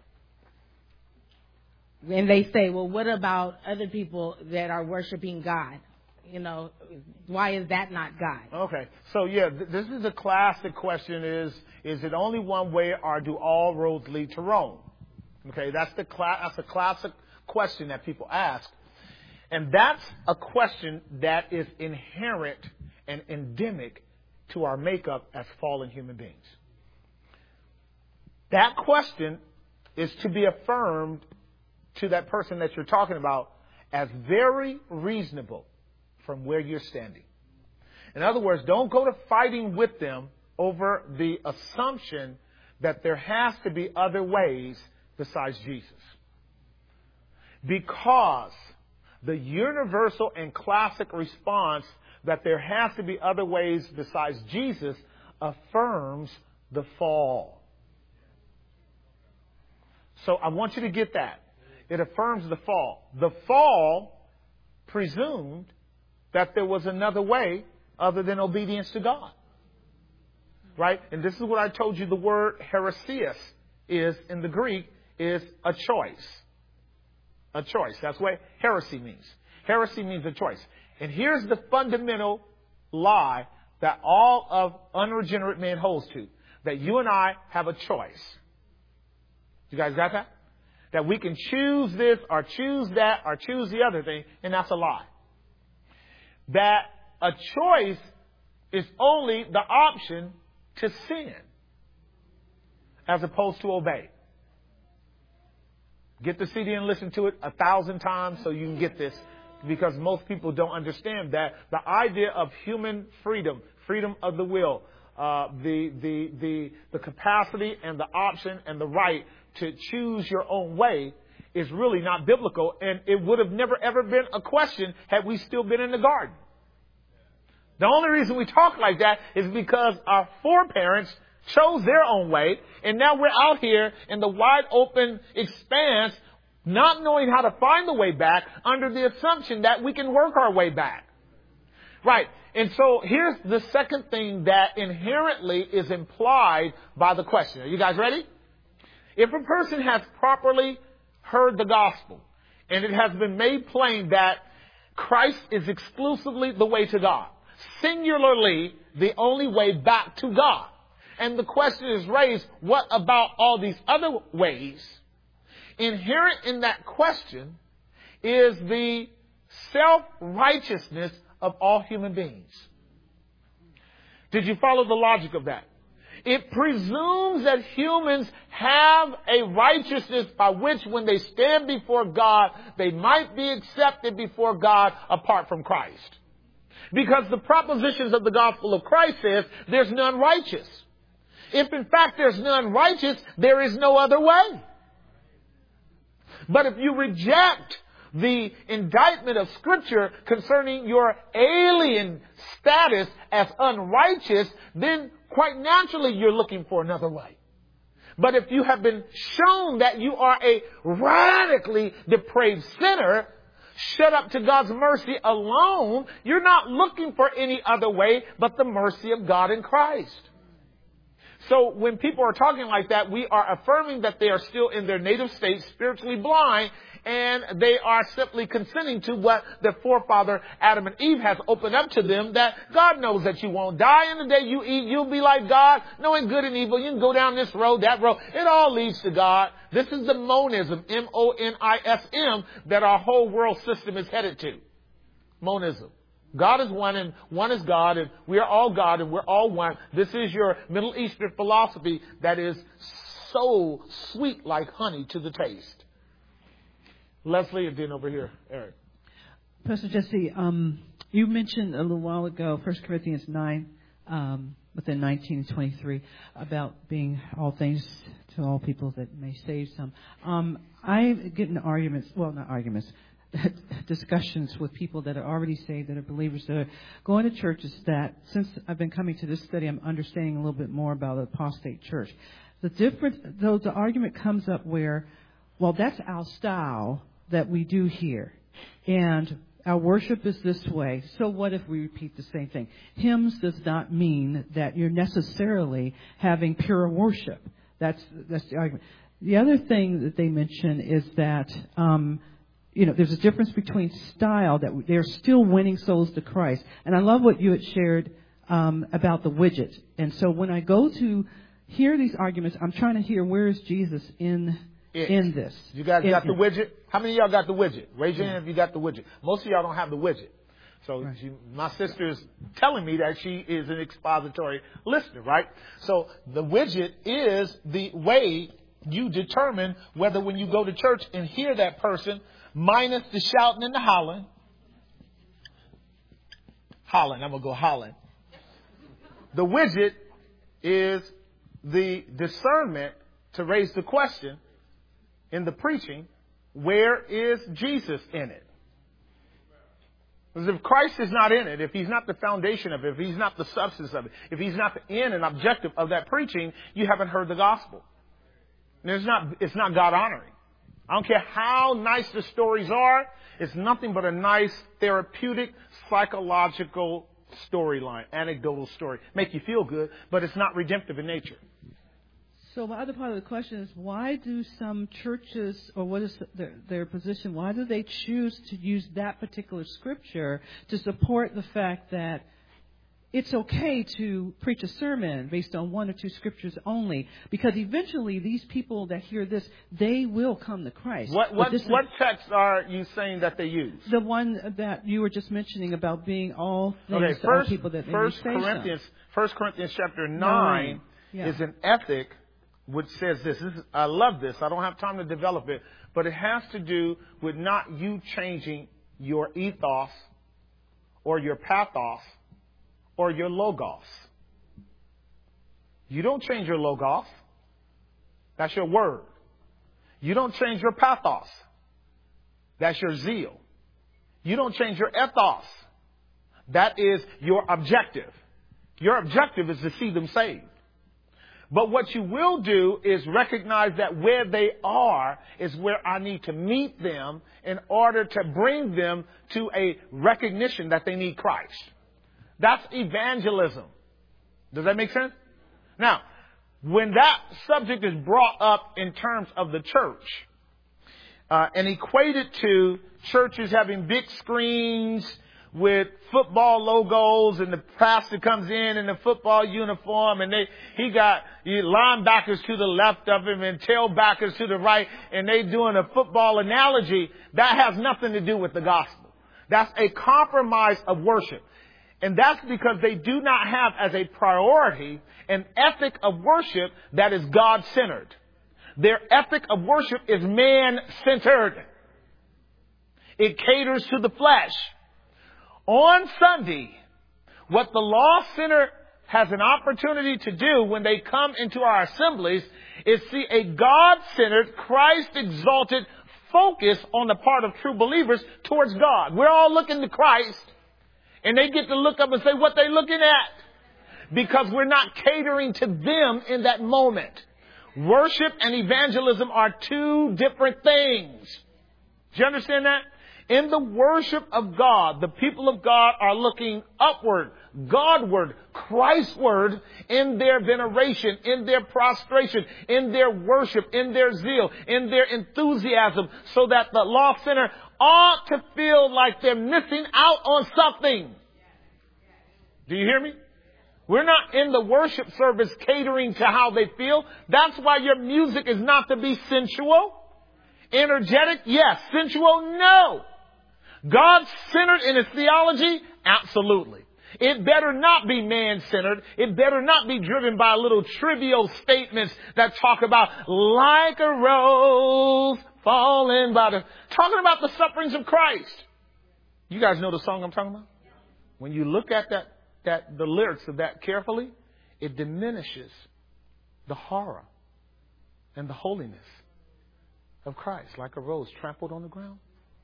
and they say, well, what about other people that are worshiping God? Why is that not God? Okay. So, this is a classic question is it only one way or do all roads lead to Rome? Okay, that's a classic question that people ask. And that's a question that is inherent and endemic to our makeup as fallen human beings. That question is to be affirmed to that person that you're talking about as very reasonable from where you're standing. In other words, don't go to fighting with them over the assumption that there has to be other ways besides Jesus. Because the universal and classic response that there has to be other ways besides Jesus affirms the fall. So I want you to get that. It affirms the fall. The fall presumed that there was another way other than obedience to God. Right? And this is what I told you the word heresias is in the Greek is a choice. A choice. That's what heresy means. Heresy means a choice. And here's the fundamental lie that all of unregenerate man holds to. That you and I have a choice. You guys got that? That we can choose this or choose that or choose the other thing, and that's a lie. That a choice is only the option to sin as opposed to obey. Get the CD and listen to it 1,000 times so you can get this, because most people don't understand that the idea of human freedom of the will, the capacity and the option and the right to choose your own way is really not biblical, and it would have never ever been a question had we still been in the garden. The only reason we talk like that is because our foreparents chose their own way, and now we're out here in the wide open expanse, not knowing how to find the way back under the assumption that we can work our way back. Right. And so here's the second thing that inherently is implied by the question. Are you guys ready? If a person has properly heard the gospel and it has been made plain that Christ is exclusively the way to God, singularly the only way back to God, and the question is raised, what about all these other ways? Inherent in that question is the self-righteousness of all human beings. Did you follow the logic of that? It presumes that humans have a righteousness by which when they stand before God, they might be accepted before God apart from Christ. Because the propositions of the gospel of Christ says there's none righteous. If in fact there's none righteous, there is no other way. But if you reject the indictment of Scripture concerning your alien status as unrighteous, then quite naturally you're looking for another way. But if you have been shown that you are a radically depraved sinner, shut up to God's mercy alone, you're not looking for any other way but the mercy of God in Christ. So when people are talking like that, we are affirming that they are still in their native state, spiritually blind, and they are simply consenting to what their forefather Adam and Eve has opened up to them, that God knows that you won't die, and the day you eat, you'll be like God, knowing good and evil. You can go down this road, that road. It all leads to God. This is the monism, M-O-N-I-S-M, that our whole world system is headed to. Monism. God is one and one is God, and we are all God and we're all one. This is your Middle Eastern philosophy that is so sweet like honey to the taste. Leslie, and then over here, Eric. Pastor Jesse, you mentioned a little while ago, 1 Corinthians 9, within 19 and 23, about being all things to all people that may save some. I get in discussions with people that are already saved, that are believers, that are going to churches that, since I've been coming to this study, I'm understanding a little bit more about the apostate church. The difference, though, the argument comes up where, well, that's our style that we do here, and our worship is this way. So what if we repeat the same thing? Hymns does not mean that you're necessarily having pure worship. That's the argument. The other thing that they mention is that there's a difference between style, that they're still winning souls to Christ. And I love what you had shared about the widget. And so when I go to hear these arguments, I'm trying to hear, where is Jesus in this? You guys got the widget? How many of y'all got the widget? Raise your hand if you got the widget. Most of y'all don't have the widget. So right. My sister is telling me that she is an expository listener, right? So the widget is the way you determine whether, when you go to church and hear that person, minus the shouting and the hollering. I'm going to go hollering. The widget is the discernment to raise the question in the preaching, where is Jesus in it? Because if Christ is not in it, if he's not the foundation of it, if he's not the substance of it, if he's not the end and objective of that preaching, you haven't heard the gospel. And it's not God honoring. I don't care how nice the stories are. It's nothing but a nice therapeutic, psychological storyline, anecdotal story. Make you feel good, but it's not redemptive in nature. So the other part of the question is, why do some churches, or what is their position, why do they choose to use that particular scripture to support the fact that it's okay to preach a sermon based on one or two scriptures only? Because eventually these people that hear this, they will come to Christ. What text are you saying that they use? The one that you were just mentioning about being all things to all people that they may say. 1 Corinthians chapter 9 is an ethic which says this. I love this. I don't have time to develop it, but it has to do with not you changing your ethos or your pathos or your logos. You don't change your logos. That's your word. You don't change your pathos. That's your zeal. You don't change your ethos. That is your objective. Your objective is to see them saved. But what you will do is recognize that where they are is where I need to meet them in order to bring them to a recognition that they need Christ. That's evangelism. Does that make sense? Now, when that subject is brought up in terms of the church and equated to churches having big screens with football logos, and the pastor comes in the football uniform, and he got linebackers to the left of him and tailbackers to the right, and they doing a football analogy, that has nothing to do with the gospel. That's a compromise of worship. And that's because they do not have as a priority an ethic of worship that is God-centered. Their ethic of worship is man-centered. It caters to the flesh. On Sunday, what the lost sinner has an opportunity to do when they come into our assemblies is see a God-centered, Christ-exalted focus on the part of true believers towards God. We're all looking to Christ, and they get to look up and say what they're looking at, because we're not catering to them in that moment. Worship and evangelism are two different things. Do you understand that? In the worship of God, the people of God are looking upward, Godward, Christward in their veneration, in their prostration, in their worship, in their zeal, in their enthusiasm, so that the lost sinner ought to feel like they're missing out on something. Do you hear me? We're not in the worship service catering to how they feel. That's why your music is not to be energetic, yes. Sensual, no. God-centered in its theology, absolutely. It better not be man-centered. It better not be driven by little trivial statements that talk about like a rose falling by the... Talking about the sufferings of Christ. You guys know the song I'm talking about? When you look at the lyrics of that carefully, it diminishes the horror and the holiness of Christ, like a rose trampled on the ground.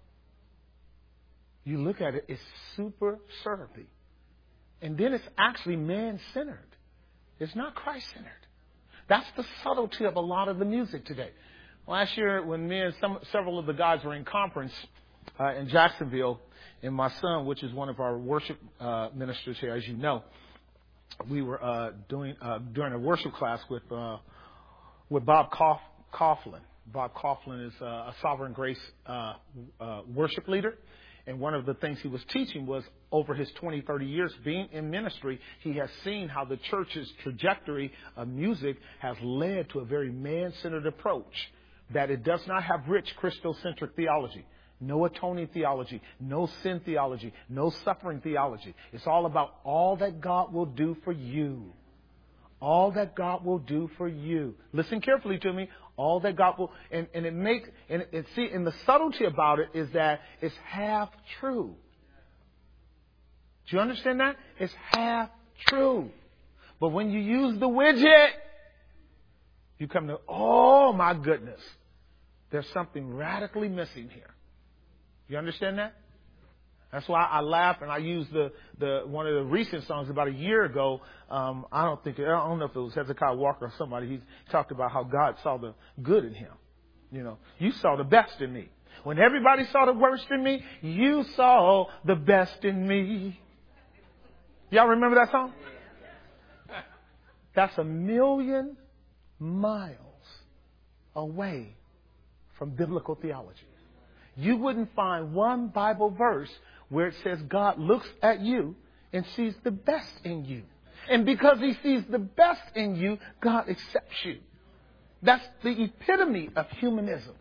You look at it, it's super syrupy. And then it's actually man-centered. It's not Christ-centered. That's the subtlety of a lot of the music today. Last year, when me and several of the guys were in conference in Jacksonville, and my son, which is one of our worship ministers here, as you know, we were during a worship class with Bob Coughlin. Bob Coughlin is a Sovereign Grace worship leader. And one of the things he was teaching was over his 20, 30 years being in ministry, he has seen how the church's trajectory of music has led to a very man-centered approach, that it does not have rich Christocentric theology. No atoning theology, no sin theology, no suffering theology. It's all about all that God will do for you. All that God will do for you. Listen carefully to me. All that God will, and it makes, and the subtlety about it is that it's half true. Do you understand that? It's half true. But when you use the widget, you come to, oh my goodness, there's something radically missing here. You understand that? That's why I laugh and I use the one of the recent songs about a year ago. I don't know if it was Hezekiah Walker or somebody. He talked about how God saw the good in him. You know, you saw the best in me. When everybody saw the worst in me, you saw the best in me. Y'all remember that song? That's 1,000,000 miles away from biblical theology. You wouldn't find one Bible verse where it says God looks at you and sees the best in you. And because he sees the best in you, God accepts you. That's the epitome of humanism.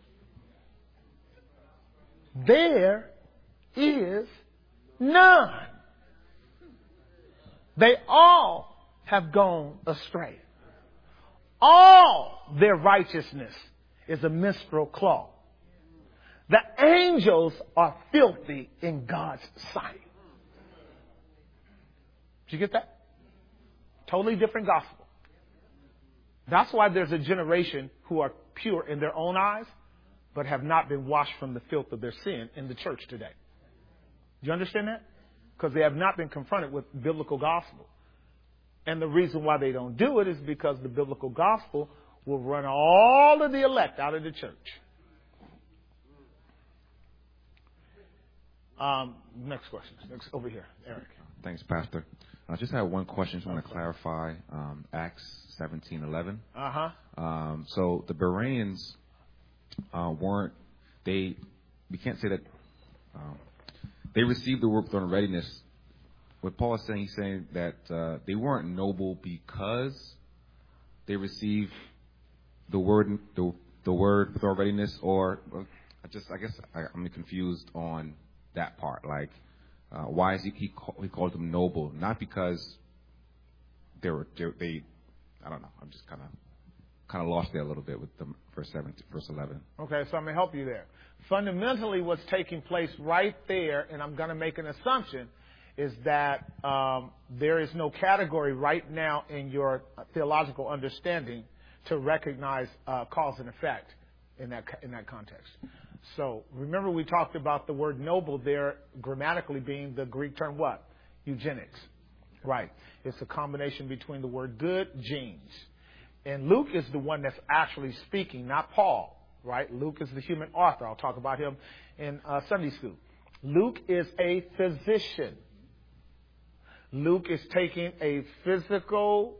There is none. They all have gone astray. All their righteousness is a minstrel cloth. The angels are filthy in God's sight. Did you get that? Totally different gospel. That's why there's a generation who are pure in their own eyes, but have not been washed from the filth of their sin in the church today. Do you understand that? Because they have not been confronted with biblical gospel. And the reason why they don't do it is because the biblical gospel will run all of the elect out of the church. Next question. Next, over here, Eric. Thanks, Pastor. I just have one question. I just want to clarify Acts 17:11. So the Bereans weren't. We can't say that they received the word with readiness. What Paul is saying, he's saying that they weren't noble because they received the word with readiness, or I guess I'm confused on that part. Like, why is he called them noble? Not because they I don't know. I'm just kind of lost there a little bit with the verse 11. Okay, so I'm going to help you there. Fundamentally, what's taking place right there, and I'm going to make an assumption, is that there is no category right now in your theological understanding to recognize cause and effect in that context. So remember, we talked about the word noble there grammatically being the Greek term what? Eugenics. Right. It's a combination between the word good, genes. And Luke is the one that's actually speaking, not Paul. Right? Luke is the human author. I'll talk about him in Sunday school. Luke is a physician. Luke is taking a physical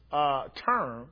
term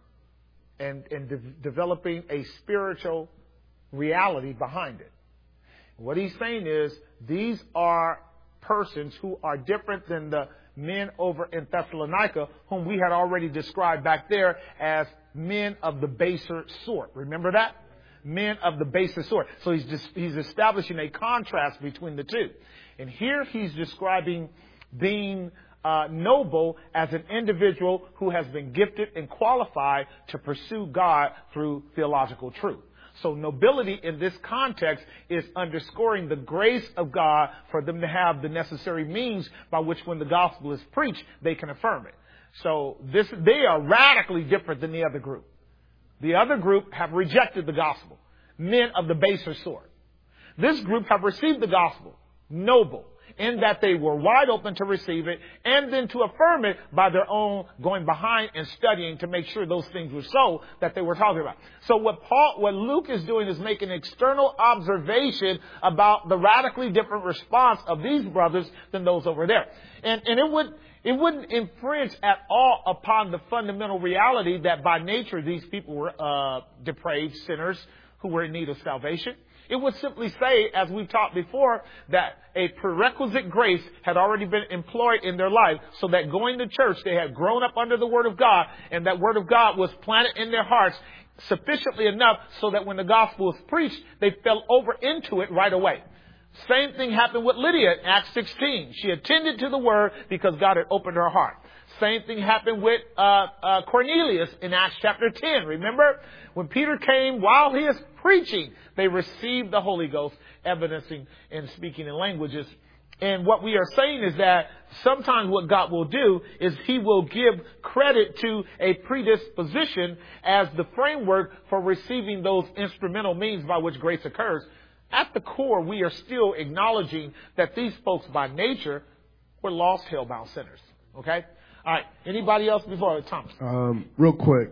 and developing a spiritual reality behind it. What he's saying is these are persons who are different than the men over in Thessalonica, whom we had already described back there as men of the baser sort. Remember that? Men of the baser sort. So he's establishing a contrast between the two. And here he's describing being noble as an individual who has been gifted and qualified to pursue God through theological truth. So nobility in this context is underscoring the grace of God for them to have the necessary means by which when the gospel is preached, they can affirm it. So they are radically different than the other group. The other group have rejected the gospel, men of the baser sort. This group have received the gospel, noble, in that they were wide open to receive it and then to affirm it by their own going behind and studying to make sure those things were so that they were talking about. So what Luke is doing is making an external observation about the radically different response of these brothers than those over there. And it wouldn't infringe at all upon the fundamental reality that by nature these people were depraved sinners who were in need of salvation. It would simply say, as we've taught before, that a prerequisite grace had already been employed in their life so that going to church, they had grown up under the Word of God, and that Word of God was planted in their hearts sufficiently enough so that when the gospel was preached, they fell over into it right away. Same thing happened with Lydia in Acts 16. She attended to the Word because God had opened her heart. Same thing happened with Cornelius in Acts chapter 10. Remember? When Peter came, while he is preaching, they received the Holy Ghost, evidencing and speaking in languages. And what we are saying is that sometimes what God will do is He will give credit to a predisposition as the framework for receiving those instrumental means by which grace occurs. At the core, we are still acknowledging that these folks by nature were lost, hell-bound sinners. Okay? All right. Anybody else before Thomas? Real quick,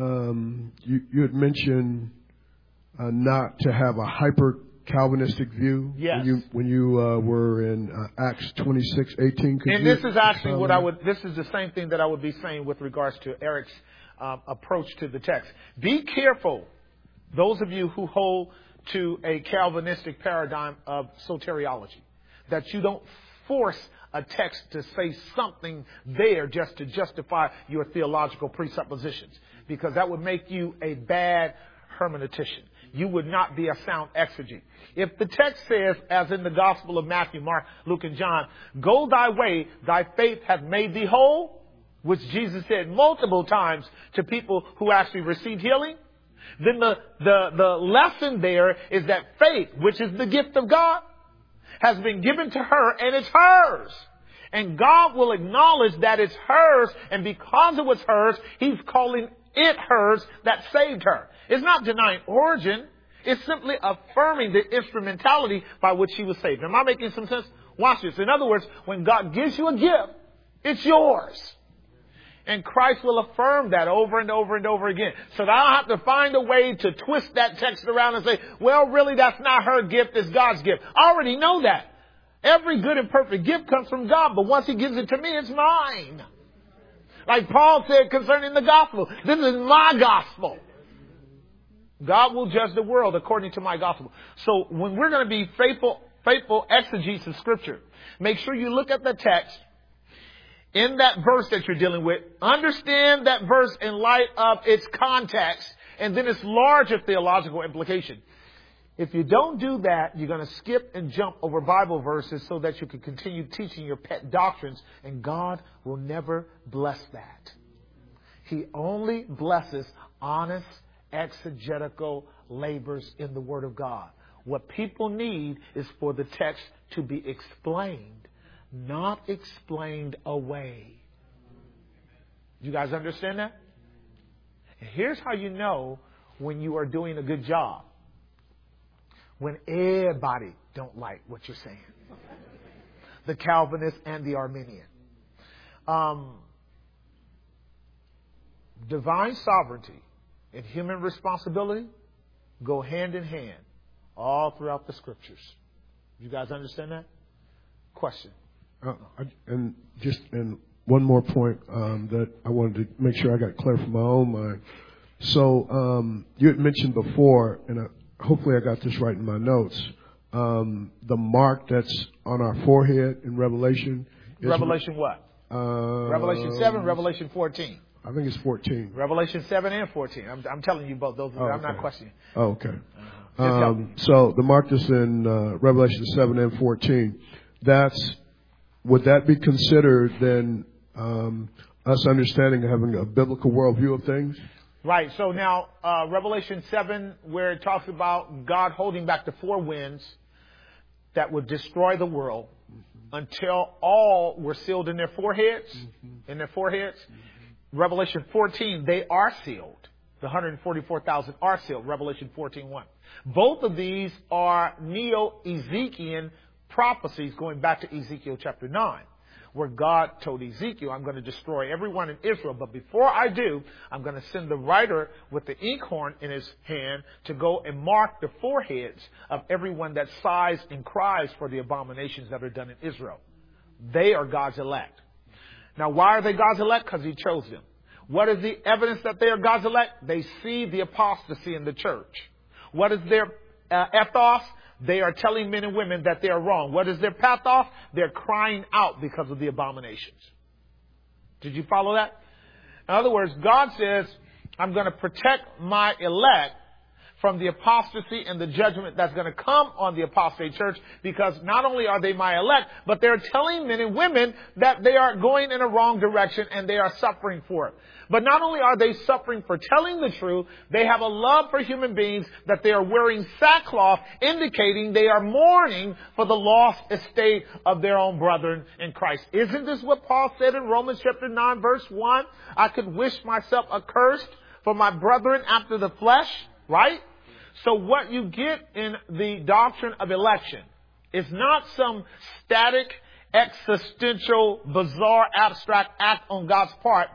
you had mentioned not to have a hyper Calvinistic view. Yes. When you were in Acts 26:18. And this is actually this is the same thing that I would be saying with regards to Eric's approach to the text. Be careful, those of you who hold to a Calvinistic paradigm of soteriology, that you don't force a text to say something there just to justify your theological presuppositions, because that would make you a bad hermeneutician. You would not be a sound exegete. If the text says, as in the Gospel of Matthew, Mark, Luke, and John, go thy way, thy faith hath made thee whole, which Jesus said multiple times to people who actually received healing, then the lesson there is that faith, which is the gift of God, has been given to her, and it's hers. And God will acknowledge that it's hers, and because it was hers, He's calling it hers that saved her. It's not denying origin. It's simply affirming the instrumentality by which she was saved. Am I making some sense? Watch this. In other words, when God gives you a gift, it's yours. And Christ will affirm that over and over and over again. So that I don't have to find a way to twist that text around and say, well, really, that's not her gift, it's God's gift. I already know that. Every good and perfect gift comes from God, but once He gives it to me, it's mine. Like Paul said concerning the gospel, this is my gospel. God will judge the world according to my gospel. So when we're going to be faithful exegetes of Scripture, make sure you look at the text in that verse that you're dealing with. Understand that verse in light of its context and then its larger theological implication. If you don't do that, you're going to skip and jump over Bible verses so that you can continue teaching your pet doctrines, and God will never bless that. He only blesses honest, exegetical labors in the Word of God. What people need is for the text to be explained, not explained away. You guys understand that? And here's how you know when you are doing a good job. When everybody don't like what you're saying. The Calvinist and the Arminian. Divine sovereignty and human responsibility go hand in hand all throughout the Scriptures. You guys understand that? Question. And just in one more point that I wanted to make sure I got clear from my own mind. So you had mentioned before, and hopefully I got this right in my notes, the mark that's on our forehead in Revelation. Revelation what? Revelation 7, Revelation 14. I think it's 14. Revelation 7 and 14. I'm telling you both. Those. I'm not questioning. Oh, okay. So the mark that's in Revelation 7 and 14, would that be considered then us understanding and having a biblical worldview of things? Right. So now Revelation 7, where it talks about God holding back the four winds that would destroy the world until all were sealed in their foreheads. In their foreheads. Revelation 14, they are sealed. The 144,000 are sealed. Revelation 14:1. Both of these are Neo-Ezekiel prophecies going back to Ezekiel chapter 9, where God told Ezekiel, I'm going to destroy everyone in Israel. But before I do, I'm going to send the writer with the inkhorn in his hand to go and mark the foreheads of everyone that sighs and cries for the abominations that are done in Israel. They are God's elect. Now, why are they God's elect? Because He chose them. What is the evidence that they are God's elect? They see the apostasy in the church. What is their ethos? They are telling men and women that they are wrong. What is their pathos? They're crying out because of the abominations. Did you follow that? In other words, God says, I'm going to protect my elect from the apostasy and the judgment that's going to come on the apostate church, because not only are they my elect, but they're telling men and women that they are going in a wrong direction and they are suffering for it. But not only are they suffering for telling the truth, they have a love for human beings that they are wearing sackcloth, indicating they are mourning for the lost estate of their own brethren in Christ. Isn't this what Paul said in Romans chapter 9 verse 1? I could wish myself accursed for my brethren after the flesh, right? So what you get in the doctrine of election is not some static, existential, bizarre, abstract act on God's part,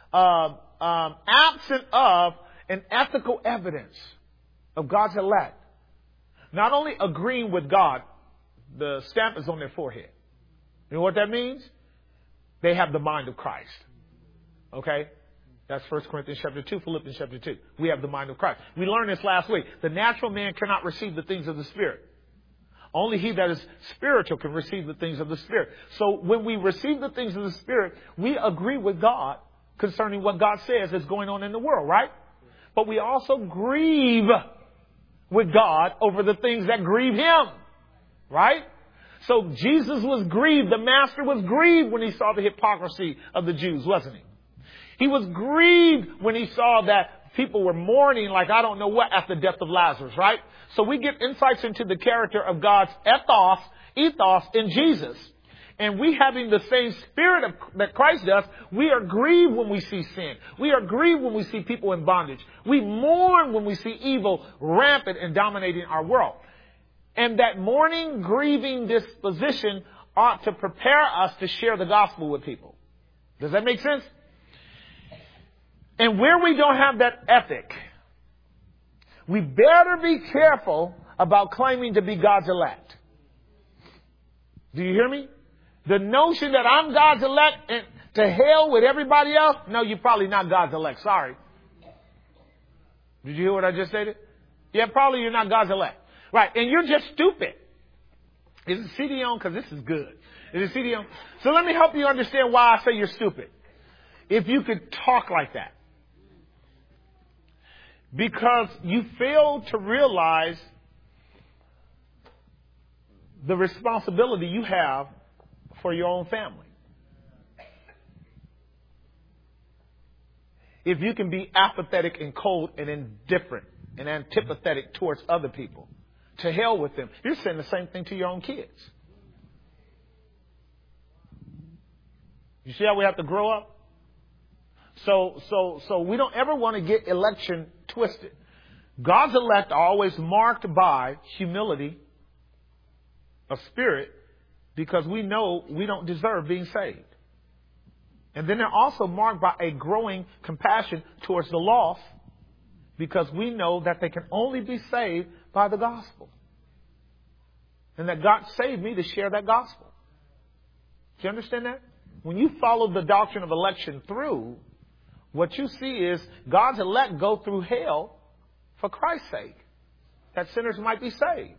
absent of an ethical evidence of God's elect. Not only agreeing with God, the stamp is on their forehead. You know what that means? They have the mind of Christ. Okay? That's 1 Corinthians chapter 2, Philippians chapter 2. We have the mind of Christ. We learned this last week. The natural man cannot receive the things of the Spirit. Only he that is spiritual can receive the things of the Spirit. So when we receive the things of the Spirit, we agree with God concerning what God says is going on in the world, right? But we also grieve with God over the things that grieve Him, right? So Jesus was grieved. The Master was grieved when He saw the hypocrisy of the Jews, wasn't He? He was grieved when He saw that people were mourning like I don't know what at the death of Lazarus, right? So we get insights into the character of God's ethos in Jesus. And we having the same spirit that Christ does, we are grieved when we see sin. We are grieved when we see people in bondage. We mourn when we see evil rampant and dominating our world. And that mourning, grieving disposition ought to prepare us to share the gospel with people. Does that make sense? And where we don't have that ethic, we better be careful about claiming to be God's elect. Do you hear me? The notion that I'm God's elect and to hell with everybody else, no, you're probably not God's elect. Sorry. Did you hear what I just said? Yeah, probably you're not God's elect. Right, and you're just stupid. Is the CD on? Because this is good. Is the CD on? So let me help you understand why I say you're stupid. If you could talk like that. Because you fail to realize the responsibility you have for your own family. If you can be apathetic and cold and indifferent and antipathetic towards other people, to hell with them. You're saying the same thing to your own kids. You see how we have to grow up? So we don't ever want to get election twisted. God's elect are always marked by humility of spirit, because we know we don't deserve being saved. And then they're also marked by a growing compassion towards the lost, because we know that they can only be saved by the gospel. And that God saved me to share that gospel. Do you understand that? when you follow the doctrine of election through, what you see is God's elect go through hell for Christ's sake, that sinners might be saved.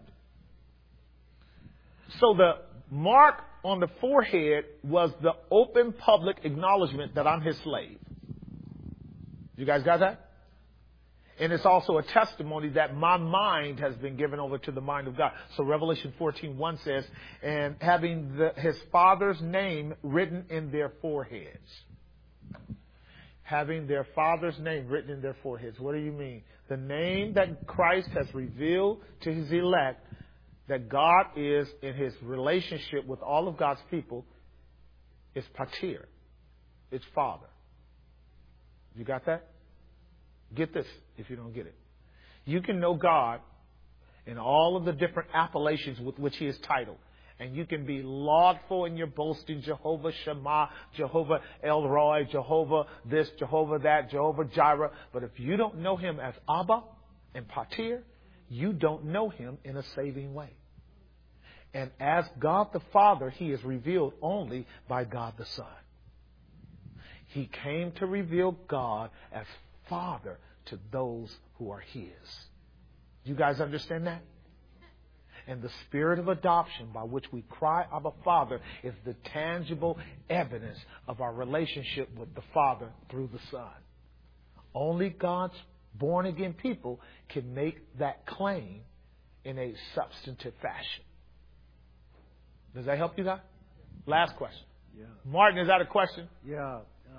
So the mark on the forehead was the open public acknowledgement that I'm his slave. You guys got that? And it's also a testimony that my mind has been given over to the mind of God. So Revelation 14:1 says, and having his Father's name written in their foreheads. Having their Father's name written in their foreheads. What do you mean? The name that Christ has revealed to his elect, that God is in his relationship with all of God's people, is Pater. It's Father. You got that? Get this if you don't get it. You can know God in all of the different appellations with which he is titled. And you can be laudful in your boasting, Jehovah Shammah, Jehovah El Roi, Jehovah this, Jehovah that, Jehovah Jireh. But if you don't know him as Abba and Pater, you don't know him in a saving way. And as God the Father, he is revealed only by God the Son. He came to reveal God as Father to those who are his. You guys understand that? And the spirit of adoption by which we cry, Abba, Father, is the tangible evidence of our relationship with the Father through the Son. Only God's born-again people can make that claim in a substantive fashion. Does that help you guys? Last question. Yeah. Martin, is that a question? Yeah.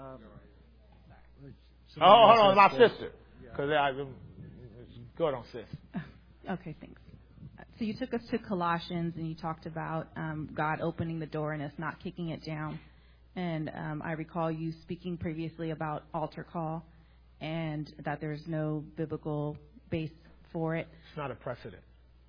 Hold on, my sister. Because go ahead, sis. Okay, thanks. So you took us to Colossians and you talked about God opening the door and us not kicking it down. And I recall you speaking previously about altar call and that there's no biblical base for it. It's not a precedent.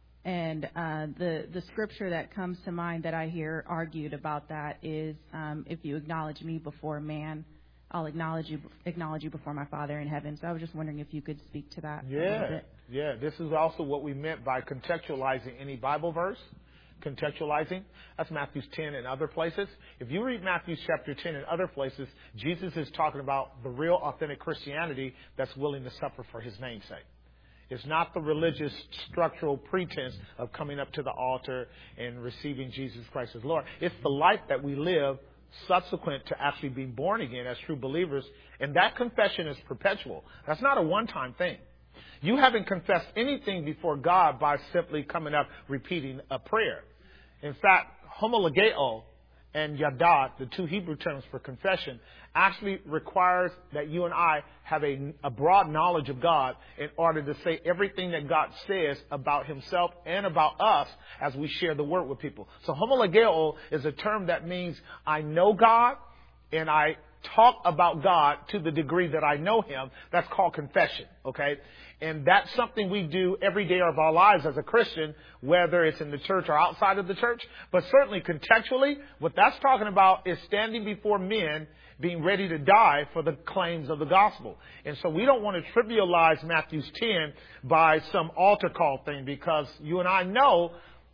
And the scripture that comes to mind that I hear argued about that is, if you acknowledge me before man, I'll acknowledge you before my Father in heaven. So I was just wondering if you could speak to that a little bit. Yeah. This is also what we meant by contextualizing any Bible verse. Contextualizing. That's Matthew 10 and other places. If you read Matthew chapter 10 and other places, Jesus is talking about the real authentic Christianity that's willing to suffer for his name's sake. It's not the religious structural pretense of coming up to the altar and receiving Jesus Christ as Lord. It's the life that we live subsequent to actually being born again as true believers. And that confession is perpetual. That's not a one-time thing. You haven't confessed anything before God by simply coming up repeating a prayer. In fact, homologeo and yadat, the two Hebrew terms for confession, actually requires that you and I have a broad knowledge of God in order to say everything that God says about himself and about us as we share the word with people. So homologeo is a term that means I know God and I talk about God to the degree that I know him. That's called confession, okay? And that's something we do every day of our lives as a Christian, whether it's in the church or outside of the church. But certainly contextually, what that's talking about is standing before men being ready to die for the claims of the gospel. And so we don't want to trivialize Matthew 10 by some altar call thing, because you and I know,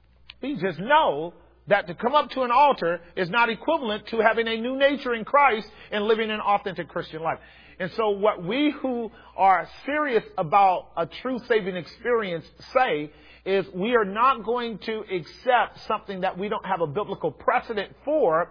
we just know that to come up to an altar is not equivalent to having a new nature in Christ and living an authentic Christian life. And so what we who are serious about a true saving experience say is we are not going to accept something that we don't have a biblical precedent for.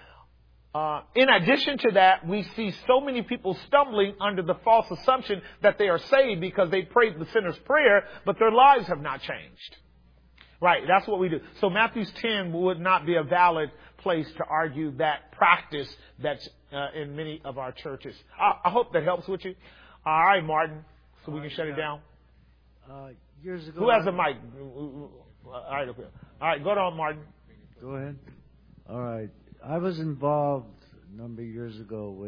In addition to that, we see so many people stumbling under the false assumption that they are saved because they prayed the sinner's prayer, but their lives have not changed. Right, that's what we do. So Matthew 10 would not be a valid place to argue that practice that's in many of our churches. I hope that helps with you. All right, Martin, so we can shut it down. Years ago, who has a mic? All right, okay. All right, go on, Martin. Go ahead. All right. I was involved a number of years ago with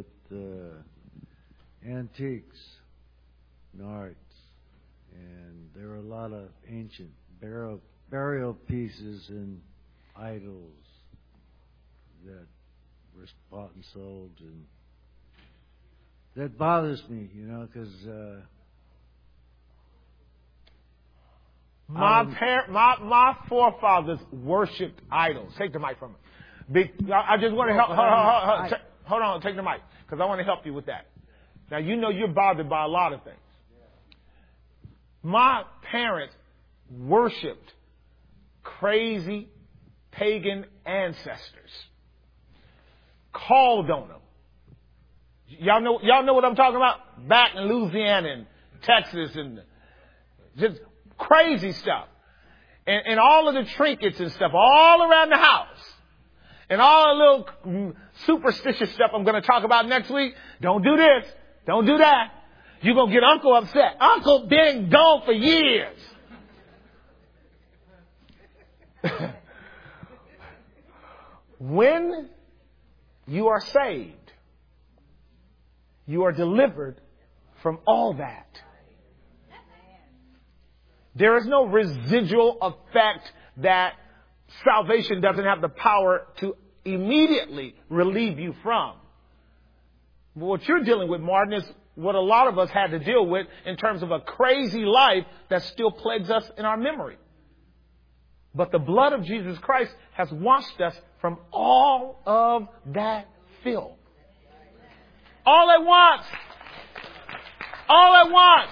antiques and arts, and there were a lot of ancient burial pieces and idols that were bought and sold, and that bothers me, because my forefathers worshipped idols. Take the mic from me. I just want to help. Hold on, take the mic, because I want to help you with that. Now, you know you're bothered by a lot of things. My parents worshipped crazy pagan ancestors. Called on them. Y'all know what I'm talking about? Back in Louisiana and Texas and just crazy stuff. And all of the trinkets and stuff all around the house. And all the little superstitious stuff I'm going to talk about next week. Don't do this. Don't do that. You're going to get Uncle upset. Uncle been gone for years. When you are saved, you are delivered from all that. There is no residual effect that salvation doesn't have the power to immediately relieve you from. What you're dealing with, Martin, is what a lot of us had to deal with in terms of a crazy life that still plagues us in our memory. But the blood of Jesus Christ has washed us from all of that filth. All at once. All at once.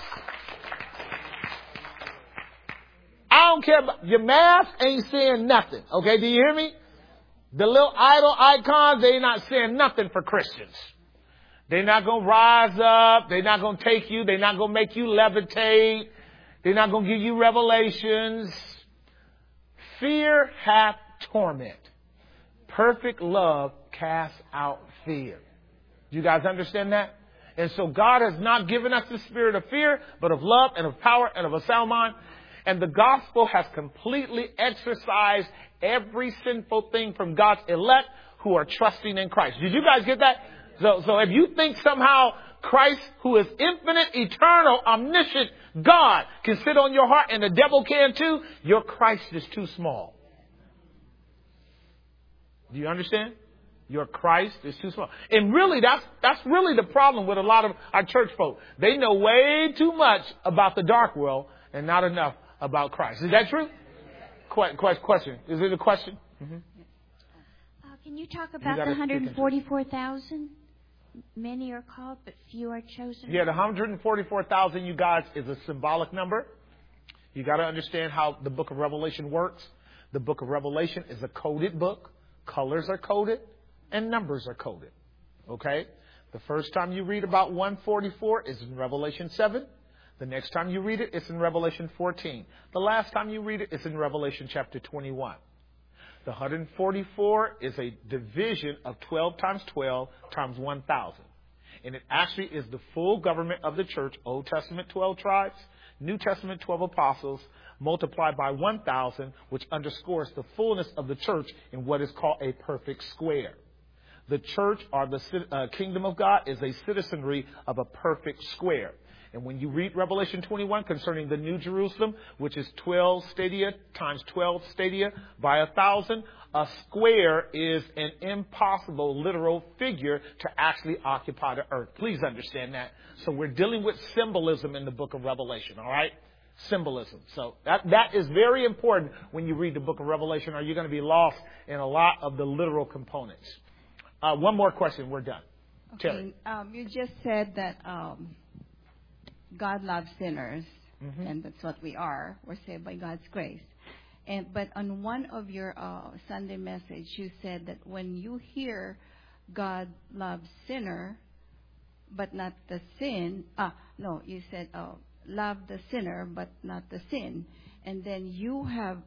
I don't care about your mask ain't saying nothing. Okay, do you hear me? The little idol icons, they're not saying nothing for Christians. They're not going to rise up. They're not going to take you. They're not going to make you levitate. They're not going to give you revelations. Fear hath torment. Perfect love casts out fear. Do you guys understand that? And so God has not given us the spirit of fear, but of love and of power and of a sound mind. And the gospel has completely exorcised every sinful thing from God's elect who are trusting in Christ. Did you guys get that? So if you think somehow Christ, who is infinite, eternal, omniscient God, can sit on your heart and the devil can too, your Christ is too small. Do you understand? Your Christ is too small. And really, that's really the problem with a lot of our church folk. They know way too much about the dark world and not enough about Christ. Is that true? Question. Is it a question? Mm-hmm. Can you talk about the 144,000? Many are called, but few are chosen. Yeah, the 144,000, you guys, is a symbolic number. You got to understand how the book of Revelation works. The book of Revelation is a coded book. Colors are coded and numbers are coded. Okay? The first time you read about 144 is in Revelation 7. The next time you read it, it's in Revelation 14. The last time you read it, it's in Revelation chapter 21. The 144 is a division of 12 times 12 times 1,000. And it actually is the full government of the church. Old Testament, 12 tribes. New Testament, 12 apostles. Multiplied by 1,000, which underscores the fullness of the church in what is called a perfect square. The church, or the kingdom of God, is a citizenry of a perfect square. And when you read Revelation 21 concerning the New Jerusalem, which is 12 stadia times 12 stadia by 1,000, a square is an impossible literal figure to actually occupy the earth. Please understand that. So we're dealing with symbolism in the book of Revelation, all right? Symbolism. So that is very important when you read the book of Revelation, or you're going to be lost in a lot of the literal components. One more question. We're done. Okay. Terry. You just said that God loves sinners, and that's what we are. We're saved by God's grace. But on one of your Sunday message, you said that when you hear God loves sinner, but not the sin. You said love the sinner, but not the sin. And then you have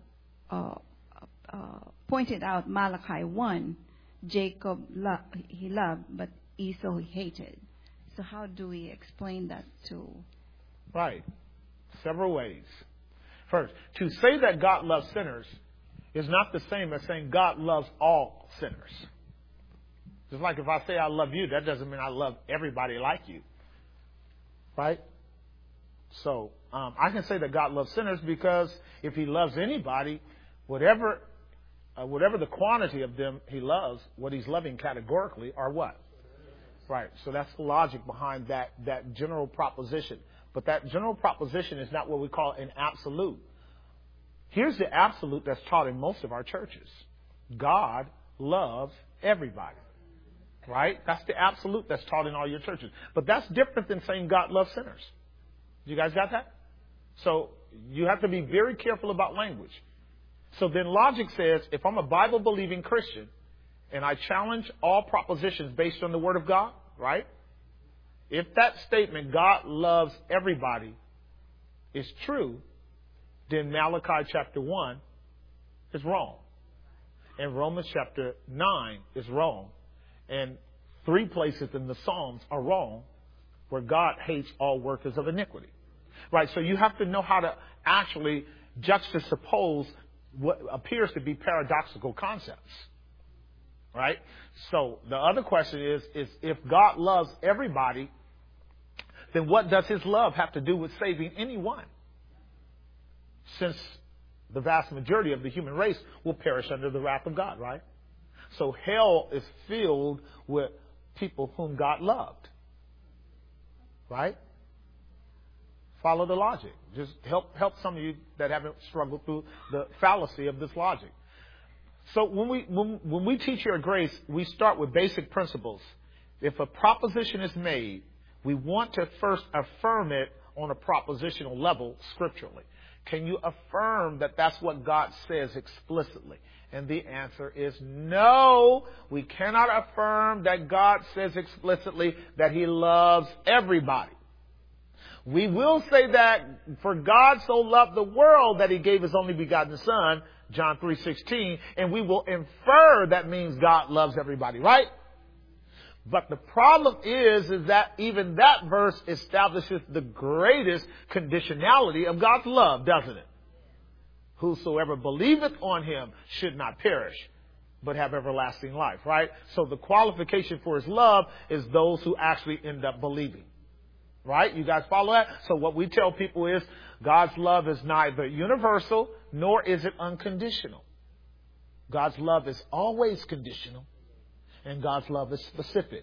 pointed out Malachi 1, Jacob he loved, but Esau he hated. So how do we explain that to? Right. Several ways. First, to say that God loves sinners is not the same as saying God loves all sinners. Just like if I say I love you, that doesn't mean I love everybody like you. Right? So, I can say that God loves sinners because if he loves anybody, whatever the quantity of them he loves, what he's loving categorically are what? Right. So that's the logic behind that general proposition. But that general proposition is not what we call an absolute. Here's the absolute that's taught in most of our churches. God loves everybody. Right? That's the absolute that's taught in all your churches. But that's different than saying God loves sinners. You guys got that? So you have to be very careful about language. So then logic says, if I'm a Bible-believing Christian and I challenge all propositions based on the Word of God, right? If that statement, God loves everybody, is true, then Malachi chapter 1 is wrong. And Romans chapter 9 is wrong. And 3 places in the Psalms are wrong where God hates all workers of iniquity. Right? So you have to know how to actually juxtapose what appears to be paradoxical concepts. Right? So the other question is if God loves everybody, then what does his love have to do with saving anyone? Since the vast majority of the human race will perish under the wrath of God, right? So hell is filled with people whom God loved. Right? Follow the logic. Just help some of you that haven't struggled through the fallacy of this logic. So when we teach here at Grace, we start with basic principles. If a proposition is made, we want to first affirm it on a propositional level scripturally. Can you affirm that that's what God says explicitly? And the answer is no. We cannot affirm that God says explicitly that he loves everybody. We will say that for God so loved the world that he gave his only begotten Son, John 3:16, and we will infer that means God loves everybody, right? But the problem is that even that verse establishes the greatest conditionality of God's love, doesn't it? Whosoever believeth on him should not perish, but have everlasting life, right? So the qualification for his love is those who actually end up believing. Right? You guys follow that? So what we tell people is God's love is neither universal nor is it unconditional. God's love is always conditional and God's love is specific.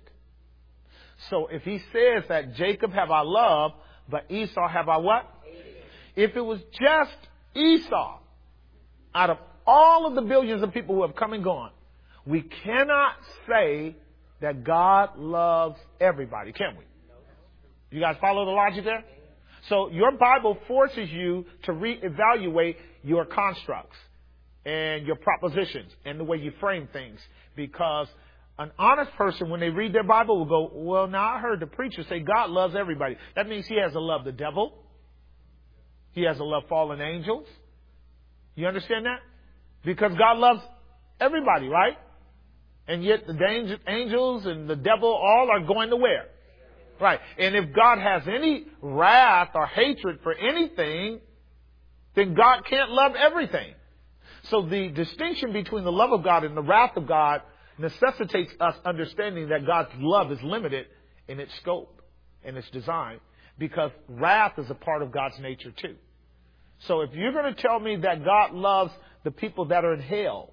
So if he says that Jacob have I loved, but Esau have I what? If it was just Esau, out of all of the billions of people who have come and gone, we cannot say that God loves everybody, can we? You guys follow the logic there? So your Bible forces you to reevaluate your constructs and your propositions and the way you frame things. Because an honest person, when they read their Bible, will go, well, now I heard the preacher say God loves everybody. That means he has to love the devil. He has to love fallen angels. You understand that? Because God loves everybody, right? And yet the angels and the devil all are going to where? Right. And if God has any wrath or hatred for anything, then God can't love everything. So the distinction between the love of God and the wrath of God necessitates us understanding that God's love is limited in its scope and its design, because wrath is a part of God's nature too. So if you're going to tell me that God loves the people that are in hell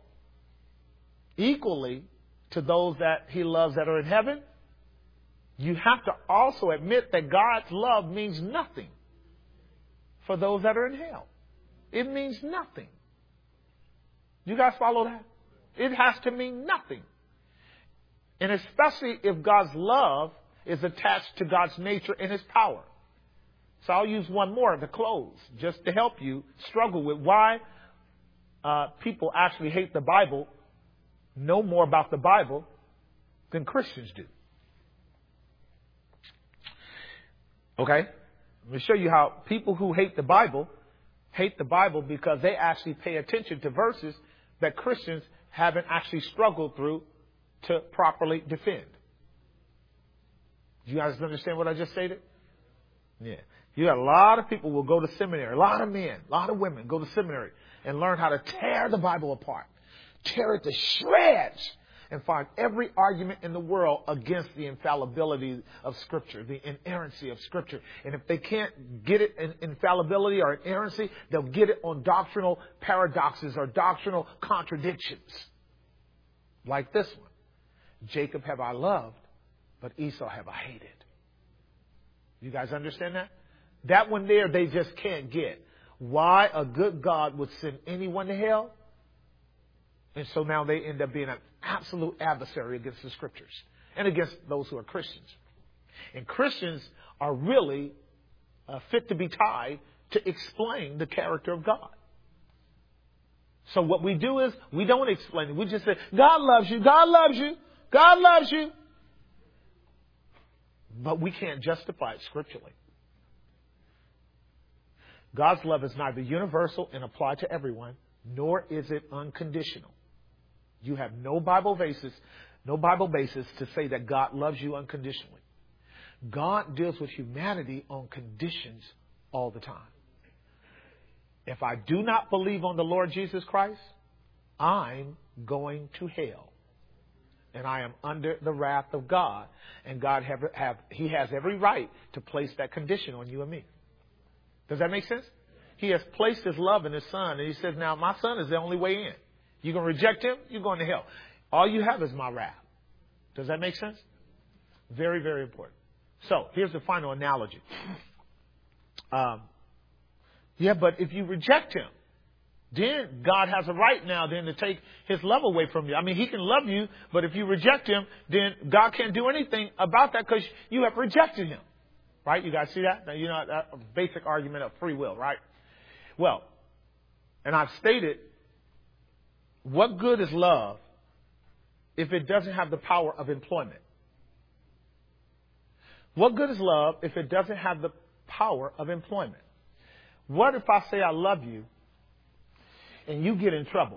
equally to those that he loves that are in heaven, you have to also admit that God's love means nothing for those that are in hell. It means nothing. You guys follow that? It has to mean nothing. And especially if God's love is attached to God's nature and his power. So I'll use one more to close, just to help you struggle with why people actually hate the Bible, know more about the Bible than Christians do. Okay? Let me show you how people who hate the Bible because they actually pay attention to verses that Christians haven't actually struggled through to properly defend. Do you guys understand what I just stated? Yeah. You got a lot of people will go to seminary, a lot of men, a lot of women go to seminary and learn how to tear the Bible apart, tear it to shreds, and find every argument in the world against the infallibility of Scripture, the inerrancy of Scripture. And if they can't get it in infallibility or inerrancy, they'll get it on doctrinal paradoxes or doctrinal contradictions. Like this one. Jacob have I loved, but Esau have I hated. You guys understand that? That one there, they just can't get. Why a good God would send anyone to hell? And so now they end up being an absolute adversary against the Scriptures and against those who are Christians. And Christians are really fit to be tied to explain the character of God. So what we do is we don't explain it. We just say, God loves you, God loves you, God loves you. But we can't justify it scripturally. God's love is neither universal and applied to everyone, nor is it unconditional. You have no Bible basis to say that God loves you unconditionally. God deals with humanity on conditions all the time. If I do not believe on the Lord Jesus Christ, I'm going to hell. And I am under the wrath of God. And God He has every right to place that condition on you and me. Does that make sense? He has placed His love in His Son. And He says, now my Son is the only way in. You're going to reject Him, you're going to hell. All you have is my wrath. Does that make sense? Very, very important. So here's the final analogy. But if you reject Him, then God has a right now then to take His love away from you. I mean, He can love you, but if you reject Him, then God can't do anything about that because you have rejected Him. Right? You guys see that? Now, you know, that basic argument of free will, right? Well, and I've stated, what good is love if it doesn't have the power of employment? What good is love if it doesn't have the power of employment? What if I say I love you and you get in trouble?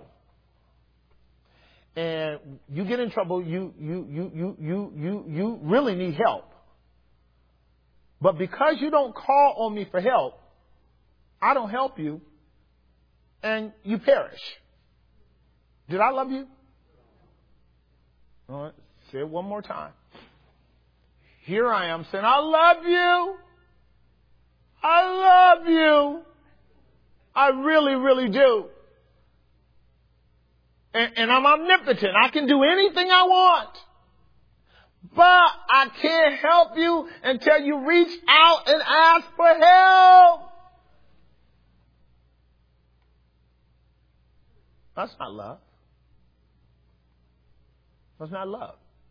And you get in trouble, you really need help. But because you don't call on me for help, I don't help you and you perish. Did I love you? All right, say it one more time. Here I am saying, I love you. I love you. I really, really do. And I'm omnipotent. I can do anything I want. But I can't help you until you reach out and ask for help. That's not love. That's not love.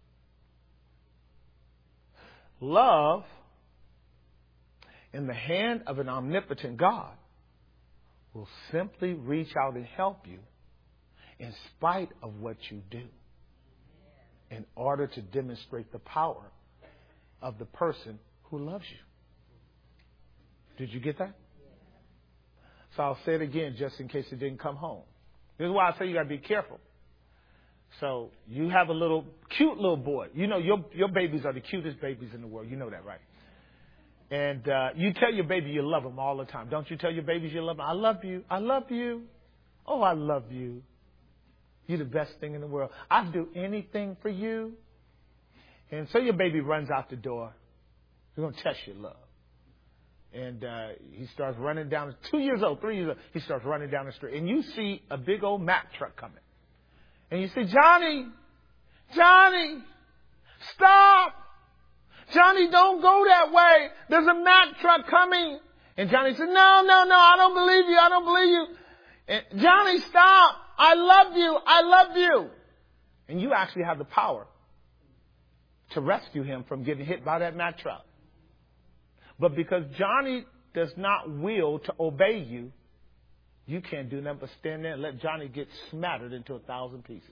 Love in the hand of an omnipotent God will simply reach out and help you in spite of what you do in order to demonstrate the power of the person who loves you. Did you get that? So I'll say it again just in case it didn't come home. This is why I say you got to be careful. So you have a cute little boy. You know, your babies are the cutest babies in the world. You know that, right? And you tell your baby you love them all the time. Don't you tell your babies you love them? I love you. I love you. Oh, I love you. You're the best thing in the world. I'd do anything for you. And so your baby runs out the door. He's going to test your love. And he starts running down, 2 years old, 3 years old. He starts running down the street. And you see a big old Mack truck coming. And you say, Johnny, stop. Johnny, don't go that way. There's a Mack truck coming. And Johnny said, no, I don't believe you. I don't believe you. And Johnny, stop. I love you. I love you. And you actually have the power to rescue him from getting hit by that Mack truck. But because Johnny does not will to obey you, you can't do nothing but stand there and let Johnny get smattered into 1,000 pieces.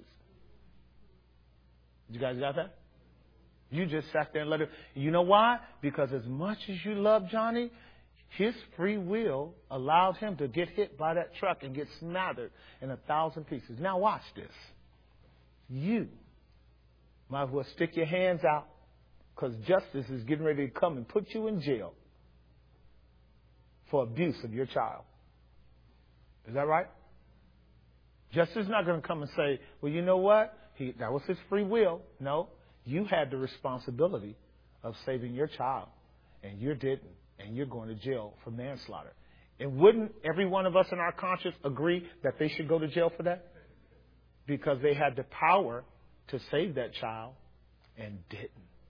You guys got that? You just sat there and let him. You know why? Because as much as you love Johnny, his free will allowed him to get hit by that truck and get smattered in 1,000 pieces. Now watch this. You might as well stick your hands out because justice is getting ready to come and put you in jail for abuse of your child. Is that right? Justice is not going to come and say, well, you know what? That was his free will. No, you had the responsibility of saving your child, and you didn't, and you're going to jail for manslaughter. And wouldn't every one of us in our conscience agree that they should go to jail for that? Because they had the power to save that child and didn't.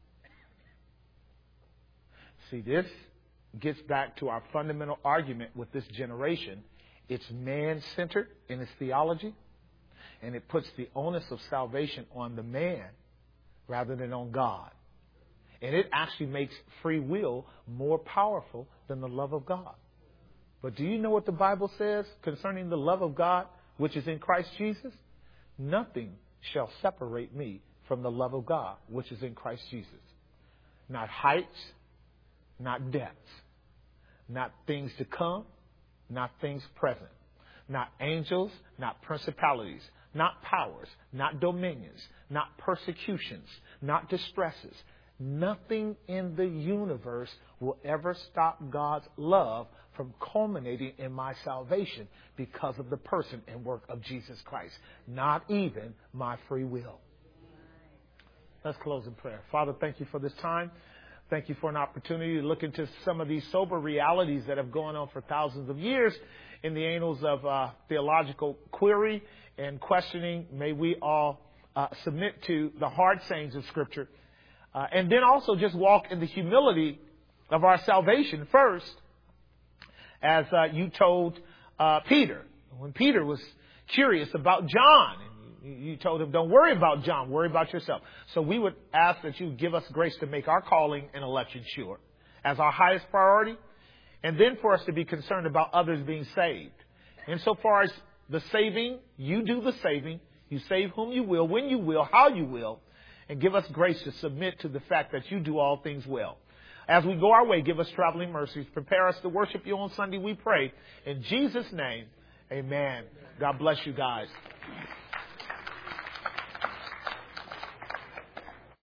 See, this gets back to our fundamental argument with this generation. It's man-centered in its theology, And it puts the onus of salvation on the man rather than on God. And it actually makes free will more powerful than the love of God. But do you know what the Bible says concerning the love of God, which is in Christ Jesus? Nothing shall separate me from the love of God, which is in Christ Jesus. Not heights, not depths, not things to come, not things present, not angels, not principalities, not powers, not dominions, not persecutions, not distresses. Nothing in the universe will ever stop God's love from culminating in my salvation because of the person and work of Jesus Christ. Not even my free will. Let's close in prayer. Father, thank you for this time. Thank you for an opportunity to look into some of these sober realities that have gone on for thousands of years in the annals of theological query and questioning. May we all submit to the hard sayings of Scripture. And then also just walk in the humility of our salvation first, as you told Peter. When Peter was curious about John, and you told him, don't worry about John, worry about yourself. So we would ask that you give us grace to make our calling and election sure as our highest priority, and then for us to be concerned about others being saved. And so far as the saving, you do the saving. You save whom you will, when you will, how you will. And give us grace to submit to the fact that you do all things well. As we go our way, give us traveling mercies. Prepare us to worship you on Sunday, we pray. In Jesus' name, amen. God bless you guys.